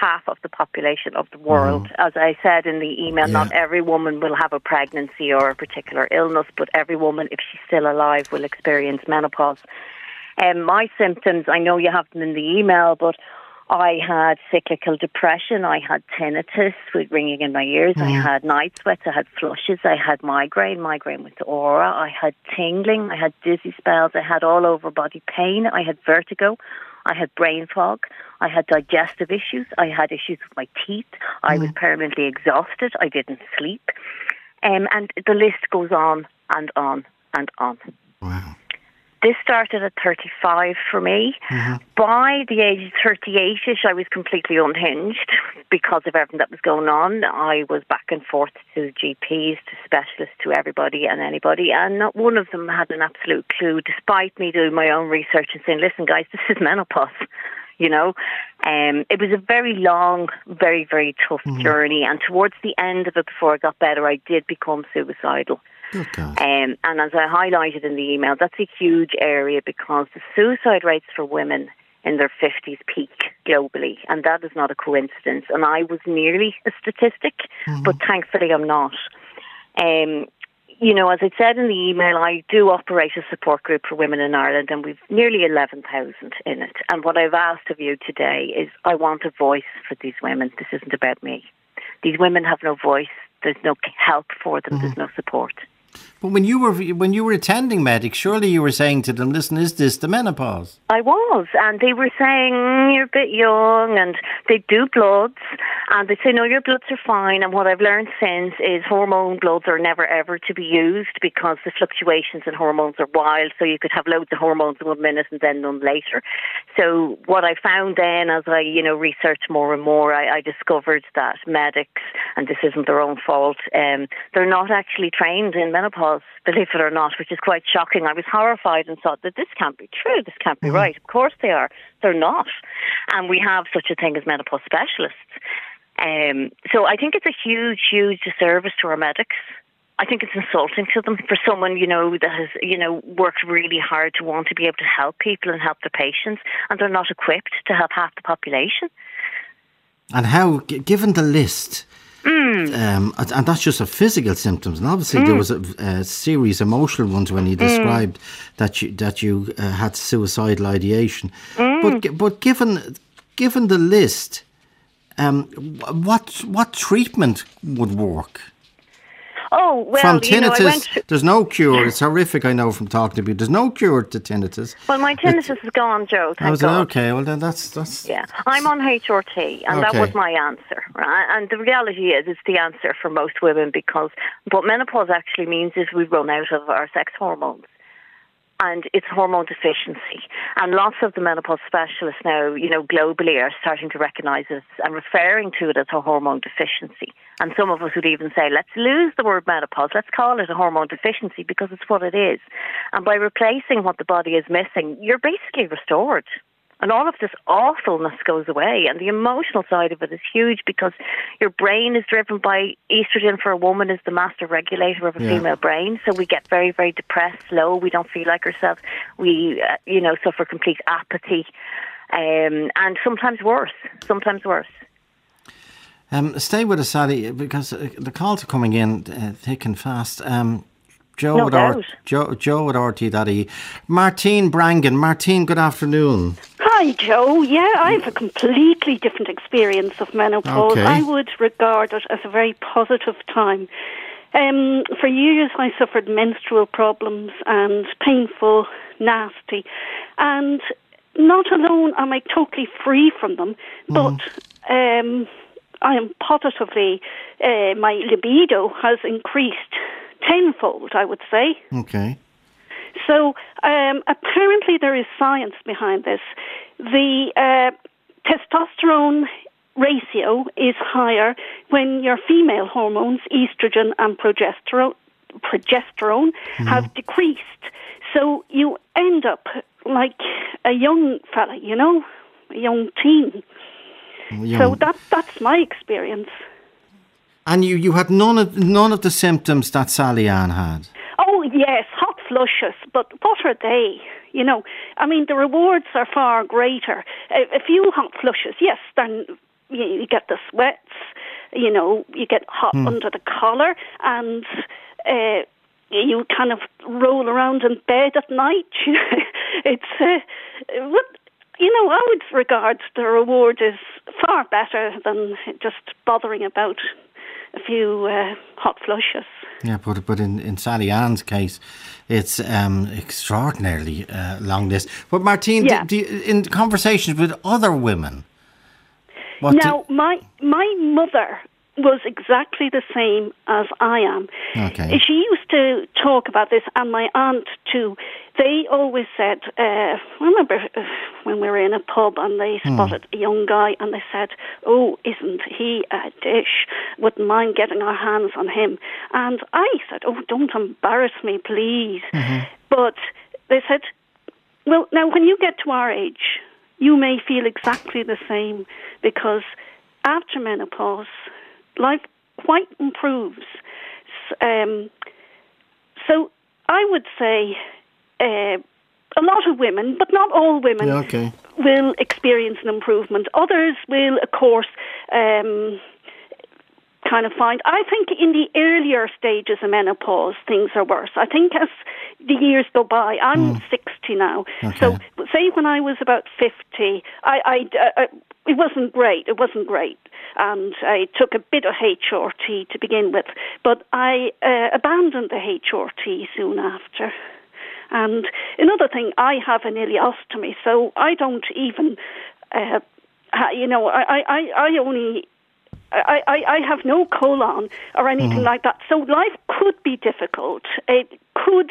half of the population of the world. As I said in the email, not every woman will have a pregnancy or a particular illness, but every woman, if she's still alive, will experience menopause. My symptoms, I know you have them in the email, but I had cyclical depression, I had tinnitus with ringing in my ears, I had night sweats, I had flushes, I had migraine with the aura, I had tingling, I had dizzy spells, I had all over body pain, I had vertigo, I had brain fog, I had digestive issues, I had issues with my teeth, I was permanently exhausted, I didn't sleep, and the list goes on and on and on. Wow. This started at 35 for me. By the age of 38ish, I was completely unhinged because of everything that was going on. I was back and forth to GPs, to specialists, to everybody and anybody, and not one of them had an absolute clue, despite me doing my own research and saying, listen, guys, this is menopause. You know, it was a very long, very, very tough journey. And towards the end of it, before I got better, I did become suicidal. And as I highlighted in the email, that's a huge area because the suicide rates for women in their 50s peak globally, and that is not a coincidence. And I was nearly a statistic, but thankfully I'm not. You know, as I said in the email, I do operate a support group for women in Ireland, and we've nearly 11,000 in it. And what I've asked of you today is I want a voice for these women. This isn't about me. These women have no voice. There's no help for them. There's no support. But when you were attending medics, surely you were saying to them, listen, is this the menopause? I was, and they were saying, you're a bit young, and they do bloods, and they say, no, your bloods are fine. And what I've learned since is hormone bloods are never ever to be used because the fluctuations in hormones are wild, so you could have loads of hormones in 1 minute and then none later. So what I found then as I, researched more and more, I discovered that medics, and this isn't their own fault, they're not actually trained in menopause, believe it or not, which is quite shocking. I was horrified and thought that this can't be true, this can't be right. Of course they are. They're not. And we have such a thing as menopause specialists. So I think it's a huge, huge disservice to our medics. I think it's insulting to them for someone, that has, worked really hard to want to be able to help people and help their patients, and they're not equipped to help half the population. And how, given the list, and that's just of physical symptoms, and obviously there was a series of emotional ones when you described that you had suicidal ideation. But given the list, what treatment would work? Oh, well, from tinnitus, there's no cure. It's horrific, I know, from talking to you. There's no cure to tinnitus. Well, my tinnitus is gone, Joe, thank God. Okay, well then that's... Yeah, I'm on HRT, and that was my answer. Right? And the reality is, it's the answer for most women, because what menopause actually means is we run out of our sex hormones. And it's hormone deficiency. And lots of the menopause specialists now, globally are starting to recognise this and referring to it as a hormone deficiency. And some of us would even say, let's lose the word menopause, let's call it a hormone deficiency because it's what it is. And by replacing what the body is missing, you're basically restored. And all of this awfulness goes away. And the emotional side of it is huge because your brain is driven by estrogen. For a woman is the master regulator of a female brain. So we get very, very depressed, low. We don't feel like ourselves. We, suffer complete apathy. And sometimes worse. Stay with us, Sally, because the calls are coming in thick and fast. Joe at RT.ie. Martine Brangan. Martine, good afternoon. Hi, Joe. Yeah, I have a completely different experience of menopause. Okay. I would regard it as a very positive time. For years, I suffered menstrual problems and painful, nasty. And not alone am I totally free from them, but I am positively, my libido has increased tenfold, I would say. Okay. So apparently there is science behind this. The testosterone ratio is higher when your female hormones, estrogen and progesterone, have decreased. So you end up like a young fella, a young teen. So that's my experience. And you had none of the symptoms that Sally Ann had? Oh, yes, hot flushes, but what are they? The rewards are far greater. A few hot flushes, yes, they're you get the sweats, you get hot under the collar, and you kind of roll around in bed at night. It's I would regard the reward as far better than just bothering about a few hot flushes. Yeah, but in Sally Ann's case, it's extraordinarily long list. But Martine, in conversations with other women, my mother was exactly the same as I am. Okay. She used to talk about this, and my aunt too. They always said, I remember when we were in a pub and they spotted a young guy and they said, "Oh, isn't he a dish? Wouldn't mind getting our hands on him." And I said, "Oh, don't embarrass me, please." But they said, "Well, now when you get to our age, you may feel exactly the same, because after menopause, life quite improves." So I would say a lot of women, but not all women, will experience an improvement. Others will, of course, kind of find. I think in the earlier stages of menopause, things are worse. I think as the years go by, I'm 60 now. So say when I was about 50, it wasn't great. It wasn't great. And I took a bit of HRT to begin with. But I abandoned the HRT soon after. And another thing, I have an ileostomy, so I don't even, I have no colon or anything like that. So life could be difficult. It could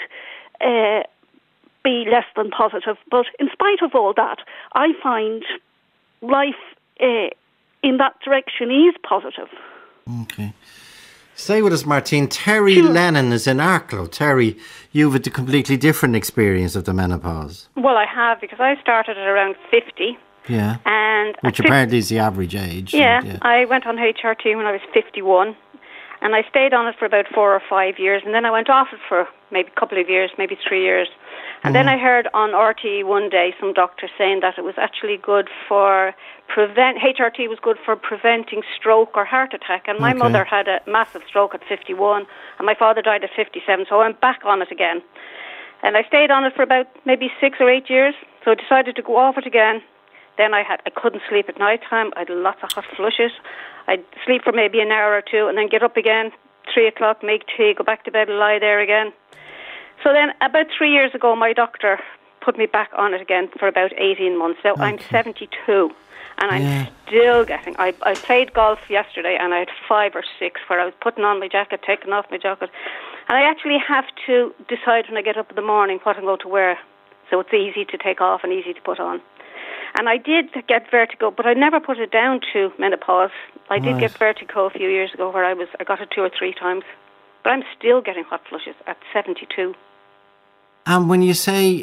be less than positive. But in spite of all that, I find life in that direction is positive. Okay. Stay with us, Martine. Terry Lennon is in Arklow. Terry, you've had a completely different experience of the menopause. Well, I have, because I started at around 50. Yeah. And which apparently is the average age. Yeah, I went on HRT when I was 51. And I stayed on it for about 4 or 5 years. And then I went off it for maybe a couple of years, maybe 3 years. And then I heard on RTE one day some doctor saying that it was actually good for HRT was good for preventing stroke or heart attack. And my mother had a massive stroke at 51, and my father died at 57, so I went back on it again. And I stayed on it for about maybe 6 or 8 years, so I decided to go off it again. Then I couldn't sleep at night time. I had lots of hot flushes. I'd sleep for maybe an hour or two and then get up again, 3 o'clock, make tea, go back to bed and lie there again. So then about 3 years ago, my doctor put me back on it again for about 18 months. Now I'm 72 and I'm still getting... I played golf yesterday and I had 5 or 6 where I was putting on my jacket, taking off my jacket. And I actually have to decide when I get up in the morning what I'm going to wear. So it's easy to take off and easy to put on. And I did get vertigo, but I never put it down to menopause. I did get vertigo a few years ago where I got it 2 or 3 times. But I'm still getting hot flushes at 72. And when you say...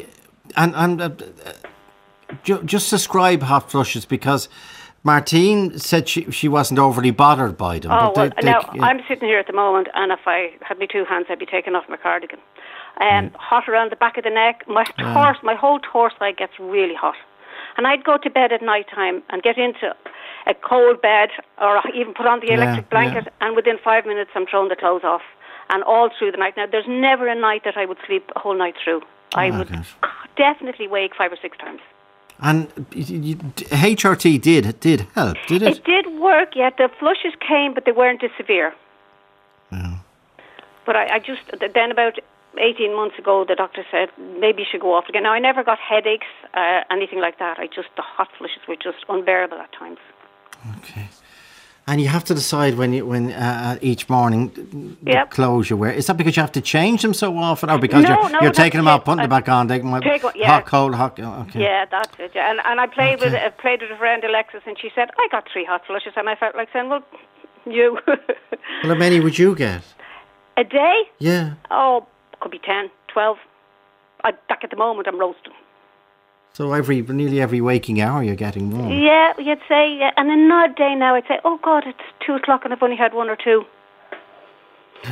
just describe hot flushes, because Martine said she wasn't overly bothered by them. Oh, I'm sitting here at the moment, and if I had my 2 hands, I'd be taking off my cardigan. Hot around the back of the neck. My whole torso gets really hot. And I'd go to bed at night time and get into a cold bed or even put on the electric blanket, and within 5 minutes I'm throwing the clothes off. And all through the night. Now, there's never a night that I would sleep a whole night through. I would definitely wake 5 or 6 times. And HRT did help, did it? It did work, yeah. The flushes came, but they weren't as severe. Yeah. But I just, then about 18 months ago, the doctor said, maybe you should go off again. Now, I never got headaches, anything like that. The hot flushes were just unbearable at times. Okay. And you have to decide when each morning the clothes you wear. Is that because you have to change them so often, or because you're taking them off, putting them back on, hot, cold, hot? Okay. Yeah, that's it. Yeah. And I played with a friend, Alexis, and she said I got 3 hot flushes, and I felt like saying, well, you. Well, how many would you get a day? Yeah. Oh, could be 10, 12. Back at the moment, I'm roasting. So nearly every waking hour you're getting one. Yeah, you'd say, yeah. And an odd day now, I'd say, oh God, it's 2 o'clock and I've only had 1 or 2.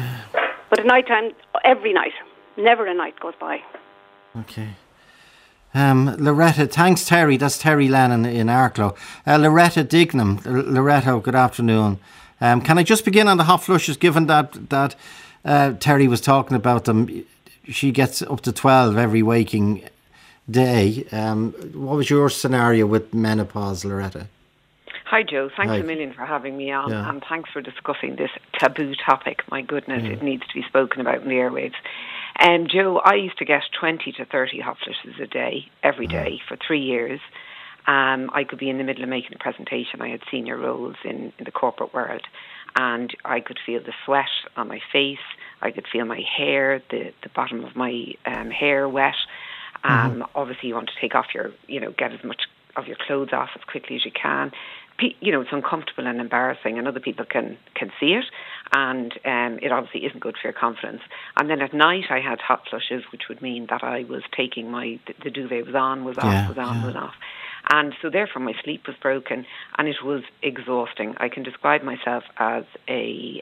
But at night time, every night, never a night goes by. Okay. Loretta, thanks Terry, that's Terry Lennon in Arklow. Loretta Dignam, Loretta, good afternoon. Can I just begin on the hot flushes, given that Terry was talking about them, she gets up to 12 every waking day. What was your scenario with menopause, Loretta? Hi Joe, thanks Hi. a million for having me on, and thanks for discussing this taboo topic. My goodness, it needs to be spoken about in the airwaves. Joe, I used to get 20 to 30 hot flushes a day, every day, for 3 years. I could be in the middle of making a presentation. I had senior roles in the corporate world, and I could feel the sweat on my face. I could feel my hair, the bottom of my hair wet. Obviously, you want to take off get as much of your clothes off as quickly as you can. It's uncomfortable and embarrassing, and other people can see it, and it obviously isn't good for your confidence. And then at night I had hot flushes, which would mean that I was taking the duvet was on, was off, was on, was off. And so therefore my sleep was broken, and it was exhausting. I can describe myself as a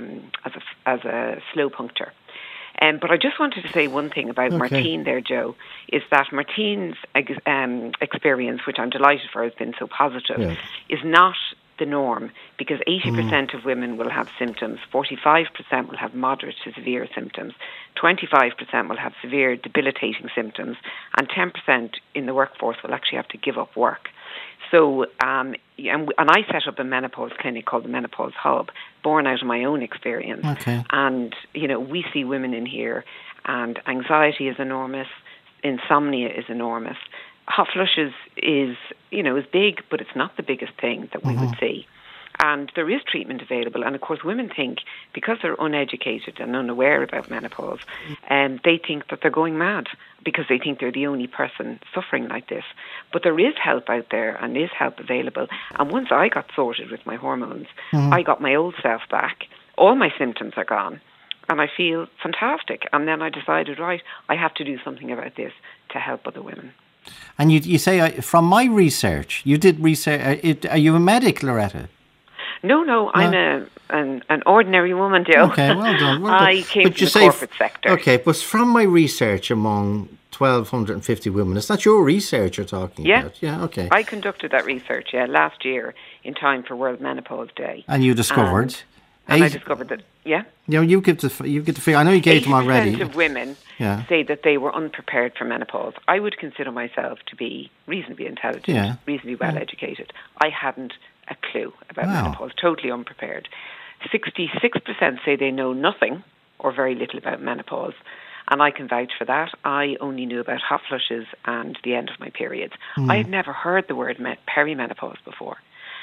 slow puncture. But I just wanted to say one thing about Martine there, Joe, is that Martine's experience, which I'm delighted for, has been so positive, is not the norm, because 80% of women will have symptoms, 45% will have moderate to severe symptoms, 25% will have severe debilitating symptoms, and 10% in the workforce will actually have to give up work. So, and I set up a menopause clinic called the Menopause Hub, born out of my own experience. And, we see women in here, and anxiety is enormous, insomnia is enormous. Hot flushes is big, but it's not the biggest thing that we would see. And there is treatment available. And of course, women think, because they're uneducated and unaware about menopause, they think that they're going mad because they think they're the only person suffering like this. But there is help out there and is help available. And once I got sorted with my hormones, I got my old self back. All my symptoms are gone. And I feel fantastic. And then I decided, right, I have to do something about this to help other women. And you say, from my research, you did research, are you a medic, Loretta? No, I'm an ordinary woman, Joe. Okay, well done. I came from the corporate sector. Okay, but from my research among 1,250 women, is that your research you're talking about? Yeah, okay. I conducted that research, last year in time for World Menopause Day. And you discovered? And I discovered that, you get the figure. I know you gave them already. 80% of women say that they were unprepared for menopause. I would consider myself to be reasonably intelligent, reasonably well educated. I hadn't a clue about menopause, totally unprepared. 66% say they know nothing or very little about menopause, and I can vouch for that. I only knew about hot flushes and the end of my periods. I had never heard the word perimenopause before.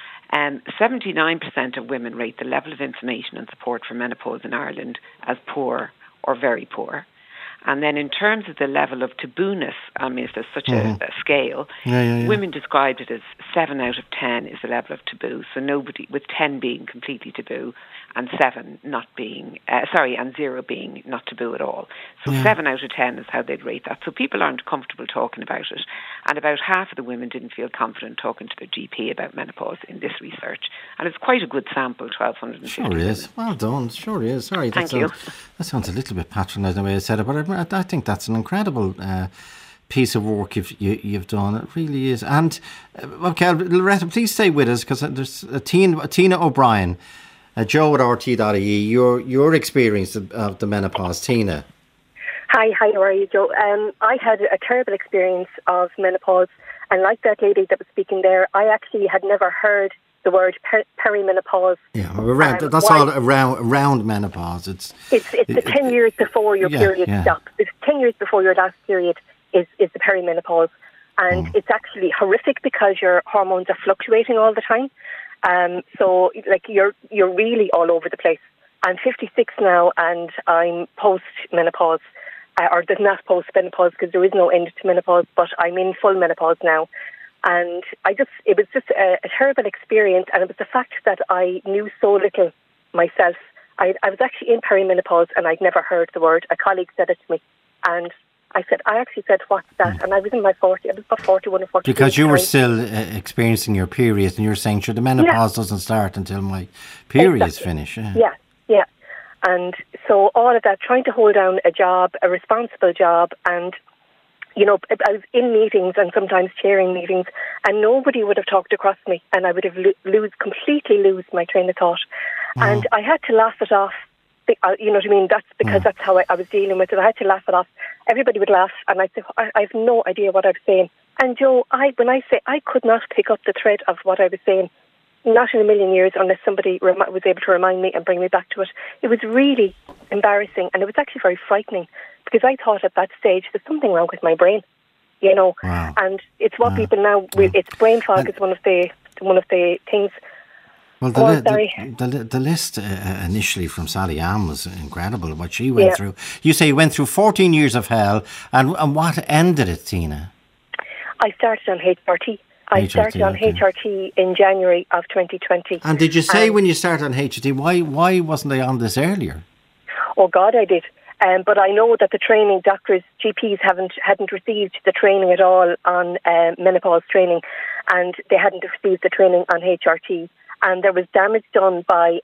79% of women rate the level of information and support for menopause in Ireland as poor or very poor. And then in terms of the level of tabooness, if there's such a scale, women described it as 7 out of 10 is the level of taboo. So nobody, with 10 being completely taboo and 7 not being, and 0 being not taboo at all. So 7 out of 10 is how they'd rate that. So people aren't comfortable talking about it. And about half of the women didn't feel confident talking to their GP about menopause in this research. And it's quite a good sample, 1,250. Sure is. Well done. Sure is. Sorry, Thank you. That sounds a little bit patronising the way I said it, but I think that's an incredible piece of work you've done. It really is. And, okay, Loretta, please stay with us, because there's Tina O'Brien, Joe at RT.ie, your experience of the menopause. Tina. Hi, how are you, Joe? I had a terrible experience of menopause, and like that lady that was speaking there, I actually had never heard the word perimenopause. Yeah, that's all around menopause. It's the 10 years before your period stops. It's 10 years before your last period is the perimenopause, and it's actually horrific because your hormones are fluctuating all the time. So like you're really all over the place. I'm 56 now, and I'm post-menopause, or there's not post-menopause because there is no end to menopause, but I'm in full menopause now. And it was just a terrible experience, and it was the fact that I knew so little myself. I was actually in perimenopause, and I'd never heard the word. A colleague said it to me, and I actually said, what's that? And I was in my 40s, I was about 41 or 42. Because you were still experiencing your period, and you're saying, sure, the menopause doesn't start until my periods finish. Yeah. And so all of that, trying to hold down a job, a responsible job, and you know, I was in meetings and sometimes chairing meetings, and nobody would have talked across me, and I would have completely lose my train of thought. And I had to laugh it off. You know what I mean? That's because that's how I was dealing with it. I had to laugh it off. Everybody would laugh, and I'd say, I have no idea what I was saying. And Joe, when I say I could not pick up the thread of what I was saying, not in a million years, unless somebody was able to remind me and bring me back to it. It was really embarrassing, and it was actually very frightening, because I thought at that stage there's something wrong with my brain, you know. Wow. And it's what people now. It's brain fog is one of the things. Well, the list initially from Sally Ann was incredible. What she went through. You say you went through 14 years of hell, and what ended it, Tina? I started on HRT. I started on HRT in January of 2020. And did you say when you started on HRT, why wasn't I on this earlier? Oh God, I did. But I know that the training, doctors, GPs hadn't received the training at all on menopause training, and they hadn't received the training on HRT. And there was damage done by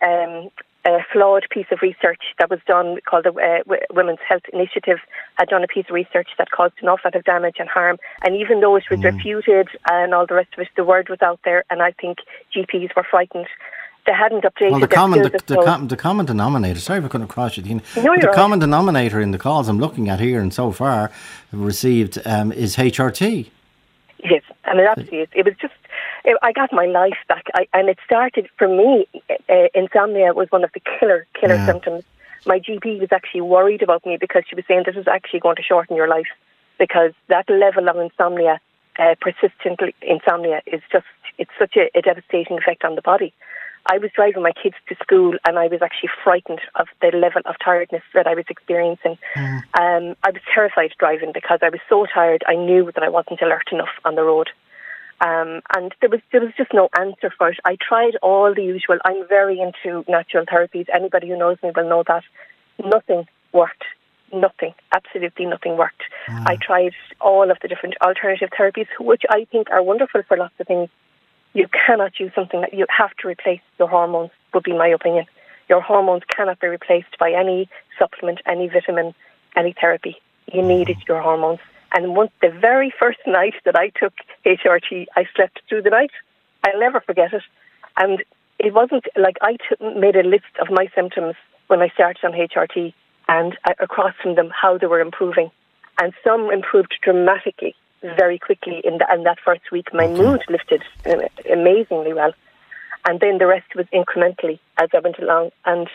a flawed piece of research that was done, called the Women's Health Initiative, had done a piece of research that caused an awful lot of damage and harm. And even though it was refuted and all the rest of it, the word was out there, and I think GPs were frightened. They hadn't updated the common denominator, sorry if I couldn't cross you, Tina. No, the common denominator in the calls I'm looking at here and so far received is HRT. Yes, and it absolutely is. It was just, I got my life back, and it started for me. Insomnia was one of the killer symptoms. My GP was actually worried about me, because she was saying this is actually going to shorten your life, because that level of insomnia, persistent insomnia, is just, it's such a devastating effect on the body. I was driving my kids to school, and I was actually frightened of the level of tiredness that I was experiencing. I was terrified driving, because I was so tired. I knew that I wasn't alert enough on the road. And there was just no answer for it. I tried all the usual. I'm very into natural therapies. Anybody who knows me will know that. Nothing worked. Nothing. Absolutely nothing worked. I tried all of the different alternative therapies, which I think are wonderful for lots of things. You cannot use something that you have to replace your hormones, would be my opinion. Your hormones cannot be replaced by any supplement, any vitamin, any therapy. You need your hormones. And once the very first night that I took HRT, I slept through the night. I'll never forget it. And it wasn't like I made a list of my symptoms when I started on HRT, and across from them how they were improving. And some improved dramatically, very quickly in that first week. My mood lifted amazingly well. And then the rest was incrementally as I went along. And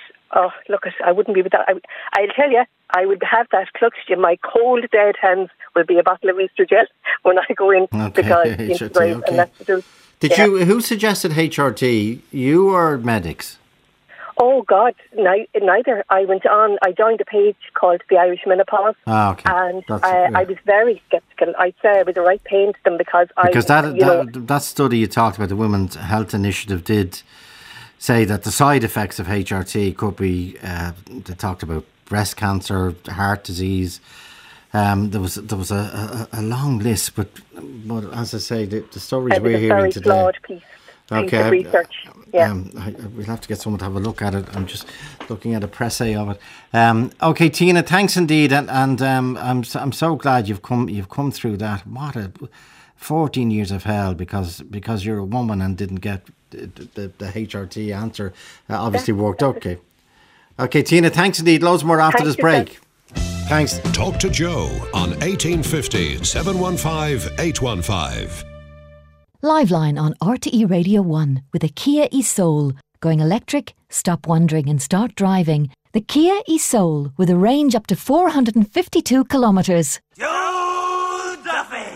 I wouldn't be without. I'll tell you, I would have that clutched in my cold, dead hands. Will be a bottle of Easterjet when I go in, because and that's the truth. Who suggested HRT? You or medics? Oh God, neither. I joined a page called the Irish Menopause, and I was very sceptical. I'd say I was a right pain to them, because that study you talked about, the Women's Health Initiative, did say that the side effects of HRT could be. They talked about breast cancer, heart disease. There was a long list, but as I say, the stories we're hearing today. Flawed piece of research. We'll have to get someone to have a look at it. I'm just looking at a presse of it. Okay, Tina, thanks indeed, and I'm so glad you've come through that. What a 14 years of hell because you're a woman and didn't get the HRT answer. Obviously worked okay. Okay, Tina, thanks indeed. Loads more after this break. Thanks. Talk to Joe on 1850 715 815. Liveline on RTE Radio 1 with a Kia e-Soul. Going electric? Stop wondering and start driving. The Kia e-Soul with a range up to 452 kilometres. Joe Duffy!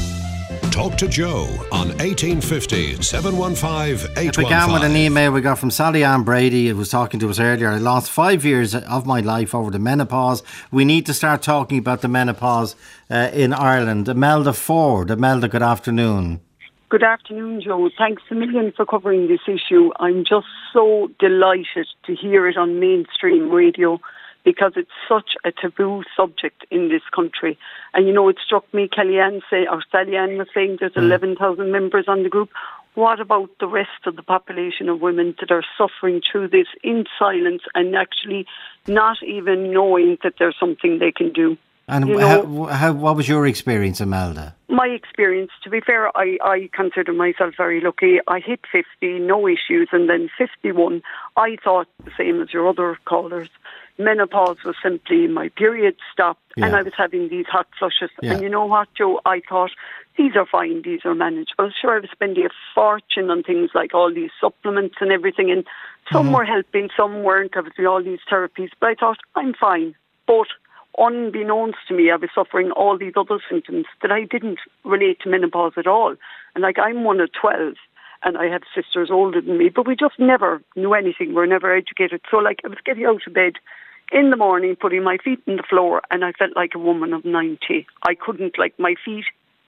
Talk to Joe on 1850 715 815. It began with an email we got from Sally Ann Brady, who was talking to us earlier. I lost 5 years of my life over the menopause. We need to start talking about the menopause in Ireland. Imelda Ford. Imelda, good afternoon. Good afternoon, Joe. Thanks a million for covering this issue. I'm just so delighted to hear it on mainstream radio, because it's such a taboo subject in this country. And, it struck me, Sally Ann was saying there's 11,000 members on the group. What about the rest of the population of women that are suffering through this in silence and actually not even knowing that there's something they can do? And what was your experience, Imelda? My experience, to be fair, I consider myself very lucky. I hit 50, no issues, and then 51, I thought the same as your other callers. Menopause was simply my period stopped, and I was having these hot flushes. Yeah. And you know what, Joe? I thought, these are fine, these are manageable. Sure, I was spending a fortune on things like all these supplements and everything, and some were helping, some weren't. I was doing all these therapies, but I thought, I'm fine. But unbeknownst to me, I was suffering all these other symptoms that I didn't relate to menopause at all. And like, I'm one of 12, and I have sisters older than me, but we just never knew anything. We were never educated. So like, I was getting out of bed in the morning, putting my feet on the floor, and I felt like a woman of 90. I couldn't, like, my feet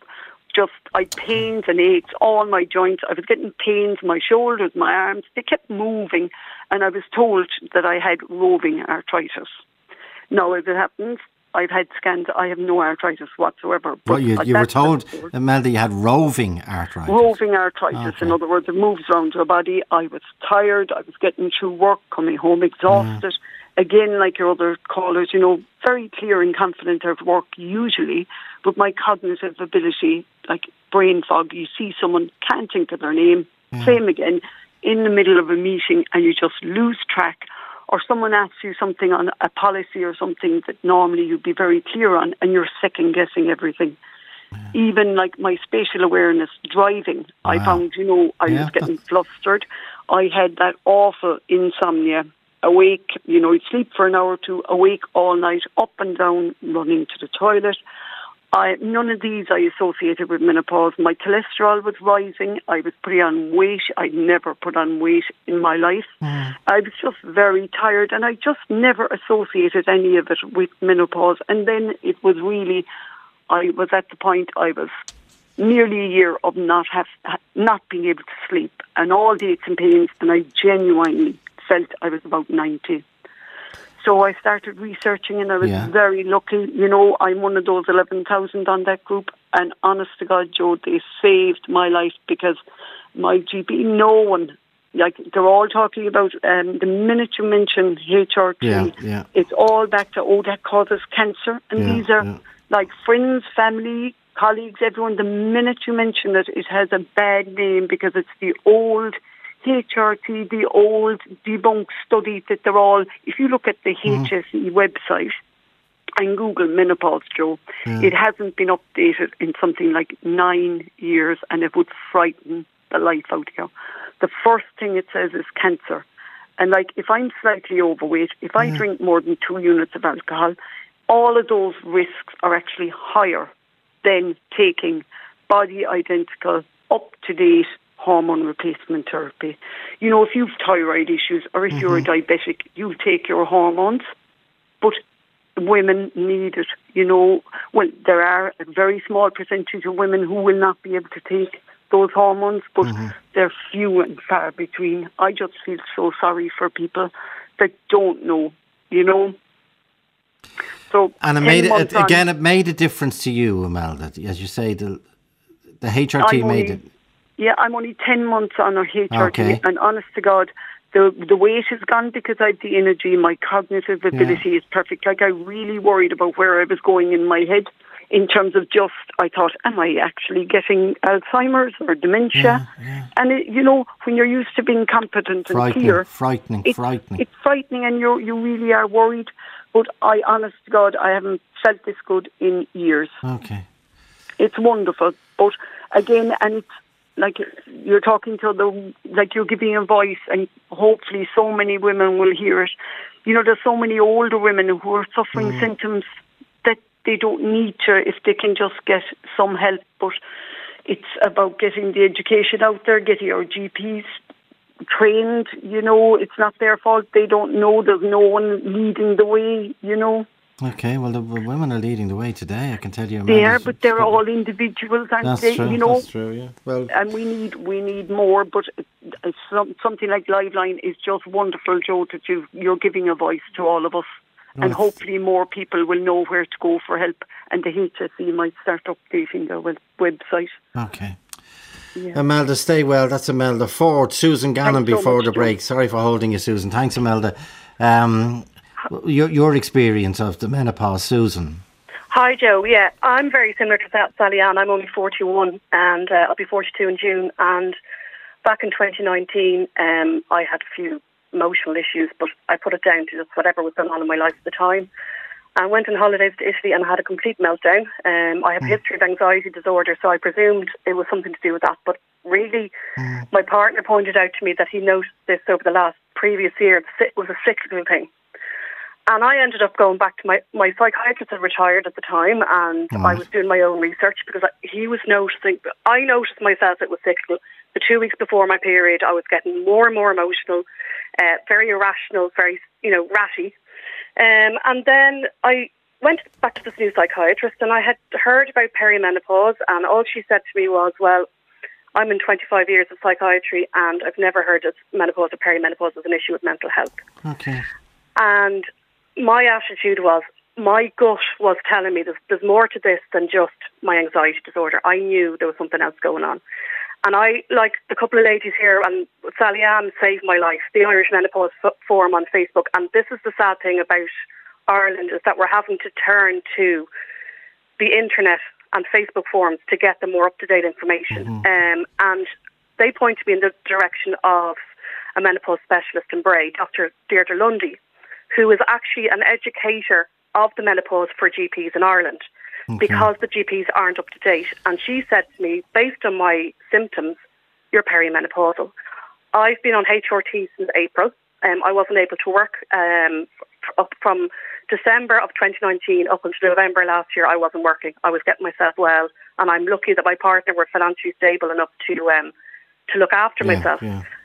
I had pains and aches, all my joints. I was getting pains, my shoulders, my arms. They kept moving, and I was told that I had roving arthritis. Now, as it happens, I've had scans. I have no arthritis whatsoever. But you were told, Imelda, you had roving arthritis. Roving arthritis. Okay. In other words, it moves around your body. I was tired. I was getting through work, coming home exhausted. Again, like your other callers, very clear and confident at work usually, but my cognitive ability, like brain fog, you see someone, can't think of their name, same again, in the middle of a meeting, and you just lose track, or someone asks you something on a policy or something that normally you'd be very clear on, and you're second-guessing everything. Even like my spatial awareness, driving, I found, I was getting flustered. I had that awful insomnia. Awake, you'd sleep for an hour or two, awake all night, up and down, running to the toilet. None of these I associated with menopause. My cholesterol was rising. I was putting on weight. I'd never put on weight in my life. I was just very tired, and I just never associated any of it with menopause. And then it was really, I was at the point I was nearly a year of not being able to sleep, and all the aches and pains, and I genuinely felt I was about 90. So I started researching, and I was very lucky. I'm one of those 11,000 on that group, and honest to God, Joe, they saved my life, because my GP, no one, like, they're all talking about the minute you mention HRT, it's all back to, that causes cancer. And these are like friends, family, colleagues, everyone. The minute you mention it, it has a bad name, because it's the old HRT, the old debunked study that they're all, if you look at the HSE website and Google menopause, Joe, it hasn't been updated in something like 9 years, and it would frighten the life out of you. The first thing it says is cancer. And like, if I'm slightly overweight, if I drink more than 2 units of alcohol, all of those risks are actually higher than taking body identical, up-to-date hormone replacement therapy. If you've thyroid issues, or if you're a diabetic, you take your hormones, but women need it. Well, there are a very small percentage of women who will not be able to take those hormones, but they're few and far between. I just feel so sorry for people that don't know, So, and it made a difference to you, Imelda, as you say. The HRT made it. Yeah, I'm only 10 months on a HRT, and honest to God, the weight is gone because I have the energy. My cognitive ability is perfect. Like, I really worried about where I was going in my head, in terms of just, I thought, am I actually getting Alzheimer's or dementia? And when you're used to being competent and clear, it's frightening, and you really are worried. But honest to God, I haven't felt this good in years. Okay, it's wonderful. But again, and it's like you're talking to you're giving a voice, and hopefully so many women will hear it. There's so many older women who are suffering symptoms that they don't need to, if they can just get some help. But it's about getting the education out there, getting our GPs trained. It's not their fault. They don't know. There's no one leading the way, Okay, well, the women are leading the way today, I can tell you. They are, but they're all individuals, aren't they? True, that's true, yeah. Well, and we need more, but something like Liveline is just wonderful, Joe, that you're giving a voice to all of us. And hopefully more people will know where to go for help, and the HSE might start updating their website. Okay. Yeah. Imelda, stay well. That's Imelda Ford. Susan Gannon before the break. Sorry for holding you, Susan. Thanks, Imelda. Your experience of the menopause, Susan. Hi, Joe. Yeah, I'm very similar to Sally Ann. I'm only 41 and I'll be 42 in June. And back in 2019, I had a few emotional issues, but I put it down to just whatever was going on in my life at the time. I went on holidays to Italy and had a complete meltdown. I have a history of anxiety disorder, so I presumed it was something to do with that. But really, my partner pointed out to me that he noticed this over the previous year. It was a cyclical thing. And I ended up going back to my psychiatrist had retired at the time, and I was doing my own research because he was noticing. I noticed myself it was cyclical. The 2 weeks before my period, I was getting more and more emotional, very irrational, very ratty. And then I went back to this new psychiatrist, and I had heard about perimenopause, and all she said to me was, "Well, I'm in 25 years of psychiatry, and I've never heard of menopause or perimenopause as an issue with mental health." Okay. And my attitude was, my gut was telling me there's more to this than just my anxiety disorder. I knew there was something else going on. And I, like a couple of ladies here, and Sally Ann saved my life, the Irish Menopause Forum on Facebook. And this is the sad thing about Ireland, is that we're having to turn to the internet and Facebook forums to get the more up-to-date information. And they pointed me in the direction of a menopause specialist in Bray, Dr. Deirdre Lundy, who is actually an educator of the menopause for GPs in Ireland, because the GPs aren't up to date. And she said to me, based on my symptoms, you're perimenopausal. I've been on HRT since April. I wasn't able to work up from December of 2019 up until November last year. I wasn't working. I was getting myself well, and I'm lucky that my partner were financially stable enough to look after myself.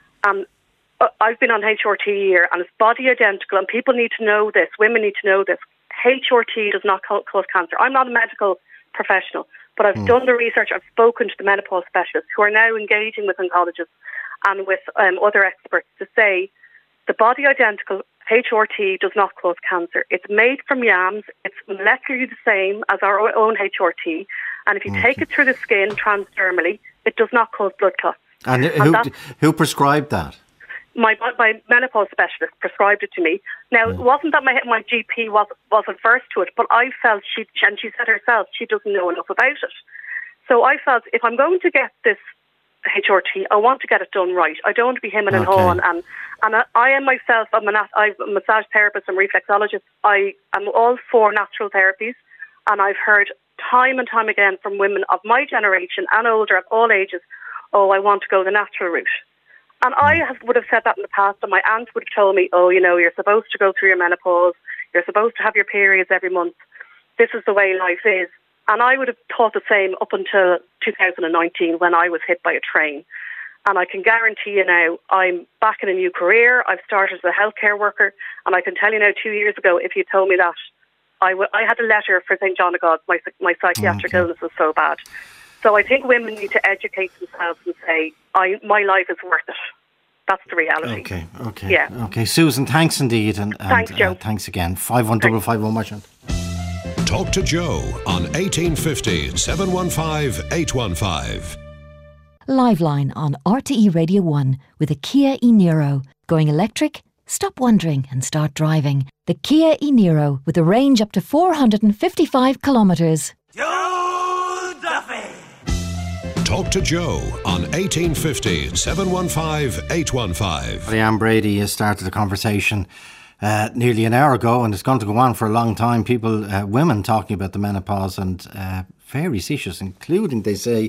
I've been on HRT here, and it's body identical, and people need to know this. Women need to know this. HRT does not cause cancer. I'm not a medical professional, but I've done the research. I've spoken to the menopause specialists who are now engaging with oncologists and with other experts to say the body identical HRT does not cause cancer. It's made from yams. It's molecularly the same as our own HRT, and if you take it through the skin transdermally, it does not cause blood clots. And who prescribed that? My menopause specialist prescribed it to me. Now, it wasn't that my GP wasn't versed to it, but I felt she said herself she doesn't know enough about it. So I felt if I'm going to get this HRT, I want to get it done right. I don't want to be hemming and hawing. And I am myself, I'm a massage therapist and reflexologist. I am all for natural therapies, and I've heard time and time again from women of my generation and older, of all ages, oh, I want to go the natural route. And I would have said that in the past, and my aunt would have told me, oh, you're supposed to go through your menopause, you're supposed to have your periods every month, this is the way life is. And I would have thought the same up until 2019 when I was hit by a train. And I can guarantee you now, I'm back in a new career. I've started as a healthcare worker, and I can tell you now, 2 years ago, if you told me that, I had a letter for St. John of God. My psychiatric illness was so bad. So I think women need to educate themselves and say, my life is worth it. That's the reality. Okay. Yeah. Okay, Susan, thanks indeed. And thanks, Joe. Thanks again. 51551 Marchant. Talk to Joe on 1850 715 815. Liveline on RTE Radio 1 with a Kia e-Niro. Going electric? Stop wondering and start driving. The Kia e-Niro with a range up to 455 kilometres. Joe Duffy! Talk to Joe on 1850 715 815. Leanne Brady has started the conversation nearly an hour ago, and it's going to go on for a long time. Women talking about the menopause, and various issues, including, they say,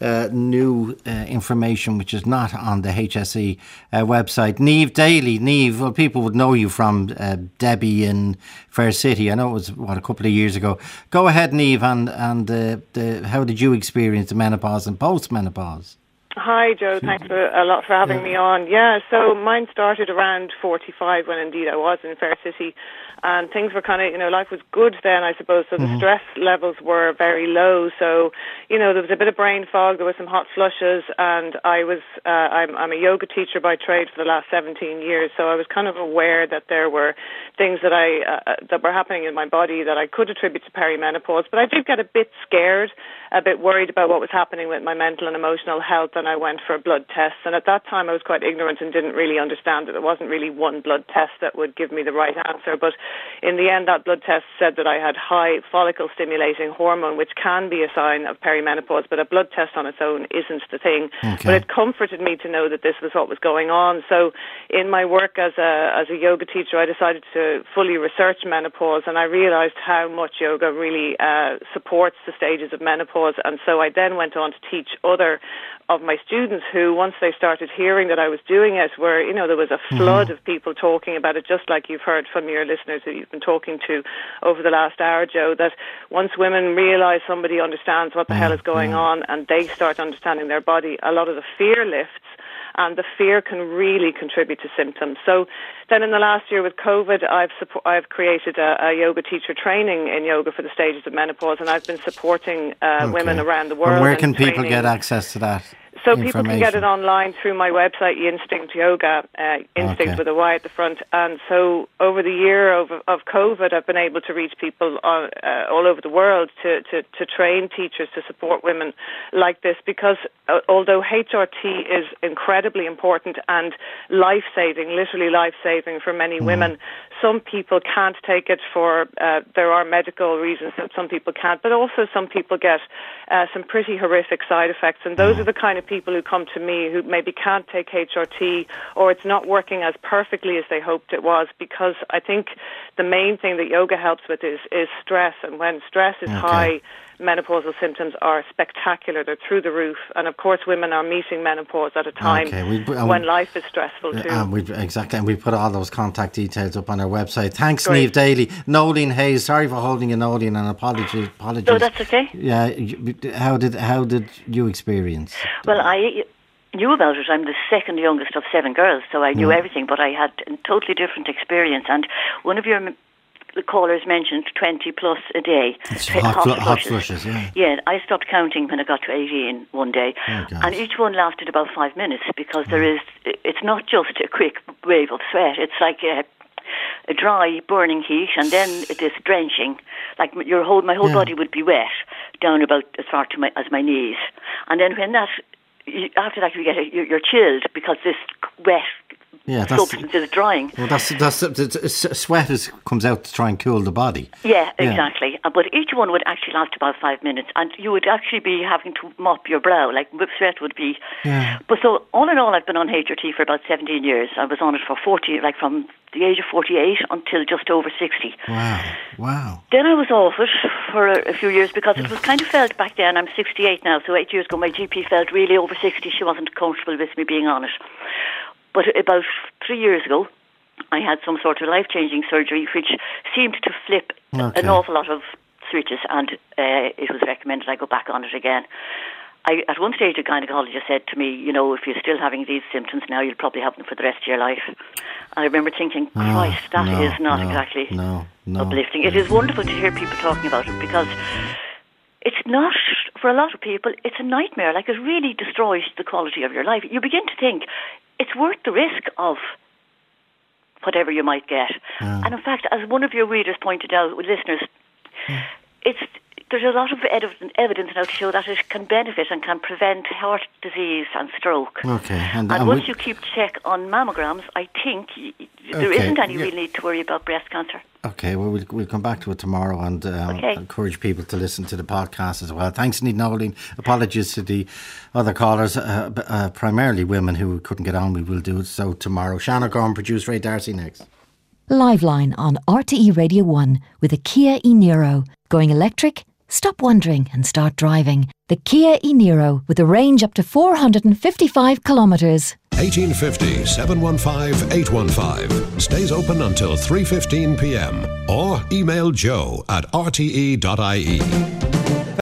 new information which is not on the HSE website. Niamh Daly. Niamh, well, people would know you from Debbie in Fair City. I know it was, a couple of years ago. Go ahead, Niamh, and how did you experience the menopause and post-menopause? Hi, Joe. Thanks a lot for having me on. Yeah, so mine started around 45 when indeed I was in Fair City, and things were kind of, life was good then, I suppose, so the stress levels were very low. So, there was a bit of brain fog, there were some hot flushes, and I'm a yoga teacher by trade for the last 17 years, so I was kind of aware that there were things that that were happening in my body that I could attribute to perimenopause, but I did get a bit scared, a bit worried about what was happening with my mental and emotional health. and I went for blood tests. And at that time I was quite ignorant and didn't really understand that there wasn't really one blood test that would give me the right answer. But in the end, that blood test said that I had high follicle-stimulating hormone, which can be a sign of perimenopause, but a blood test on its own isn't the thing. Okay. But it comforted me to know that this was what was going on. So in my work as a yoga teacher, I decided to fully research menopause, and I realized how much yoga really supports the stages of menopause. And so I then went on to teach other of my students who, once they started hearing that I was doing it, where, you know, there was a flood of people talking about it, just like you've heard from your listeners who you've been talking to over the last hour, Joe, that once women realise somebody understands what the hell is going on and they start understanding their body, a lot of the fear lifts, and the fear can really contribute to symptoms. So then in the last year with COVID, I've created a yoga teacher training in yoga for the stages of menopause, and I've been supporting women around the world. And where can people get access to that? So people can get it online through my website, Instinct Yoga, Instinct with a Y at the front. And so over the year of COVID, I've been able to reach people all over the world to train teachers to support women like this, because although HRT is incredibly important and life-saving, literally life-saving for many women, some people can't take it for, there are medical reasons that some people can't, but also some people get some pretty horrific side effects. And those are the kind of people who come to me who maybe can't take HRT, or it's not working as perfectly as they hoped it was, because I think the main thing that yoga helps with is stress. And when stress is high, menopausal symptoms are spectacular. They're through the roof. And of course, women are meeting menopause at a time when life is stressful too. And we put all those contact details up on our website. Thanks, Niamh Daly. Noeline Hayes, sorry for holding you, Noeline, and apologies. No, that's okay. Yeah, how did you experience? Well, I knew about it. I'm the second youngest of 7 girls, so I knew everything, but I had a totally different experience. And one of your callers mentioned 20 plus a day. Hot flushes, yeah. Yeah, I stopped counting when I got to 18 one day, and each one lasted about 5 minutes, because it's not just a quick wave of sweat. It's like a dry, burning heat, and then this drenching. Like my whole body would be wet down about as far as my knees, and then when after that you're chilled, because this wet substance is drying. Well, sweat comes out to try and cool the body. Yeah, exactly. But each one would actually last about 5 minutes, and you would actually be having to mop your brow, like sweat would be. Yeah. But so all in all, I've been on HRT for about 17 years. I was on it for 40, like from the age of 48 until just over 60. Wow. Then I was off it for a few years, because it was kind of felt back then. I'm 68 now, so 8 years ago my GP felt really over 60. She wasn't comfortable with me being on it. But about 3 years ago, I had some sort of life-changing surgery, which seemed to flip an awful lot of switches, and it was recommended I go back on it again. At one stage, a gynecologist said to me, you know, if you're still having these symptoms now, you'll probably have them for the rest of your life. And I remember thinking, Christ, that is not exactly uplifting. It is wonderful to hear people talking about it, because it's not, for a lot of people, it's a nightmare. Like, it really destroys the quality of your life. You begin to think it's worth the risk of whatever you might get. And in fact, as one of your readers pointed out, with listeners, there's a lot of evidence now to show that it can benefit and can prevent heart disease and stroke. Okay. And once you keep check on mammograms, I think there isn't any real need to worry about breast cancer. Okay, well, we'll come back to it tomorrow, and encourage people to listen to the podcast as well. Thanks, Noeline. Apologies to the other callers, primarily women who couldn't get on. We will do it so tomorrow. Shannon Gorman, producer Ray Darcy next. Liveline on RTE Radio 1 with a Kia e-Niro. Going electric? Stop wondering and start driving. The Kia e-Niro with a range up to 455 kilometres. 1850 715 815. Stays open until 3:15 p.m. or email joe@rte.ie.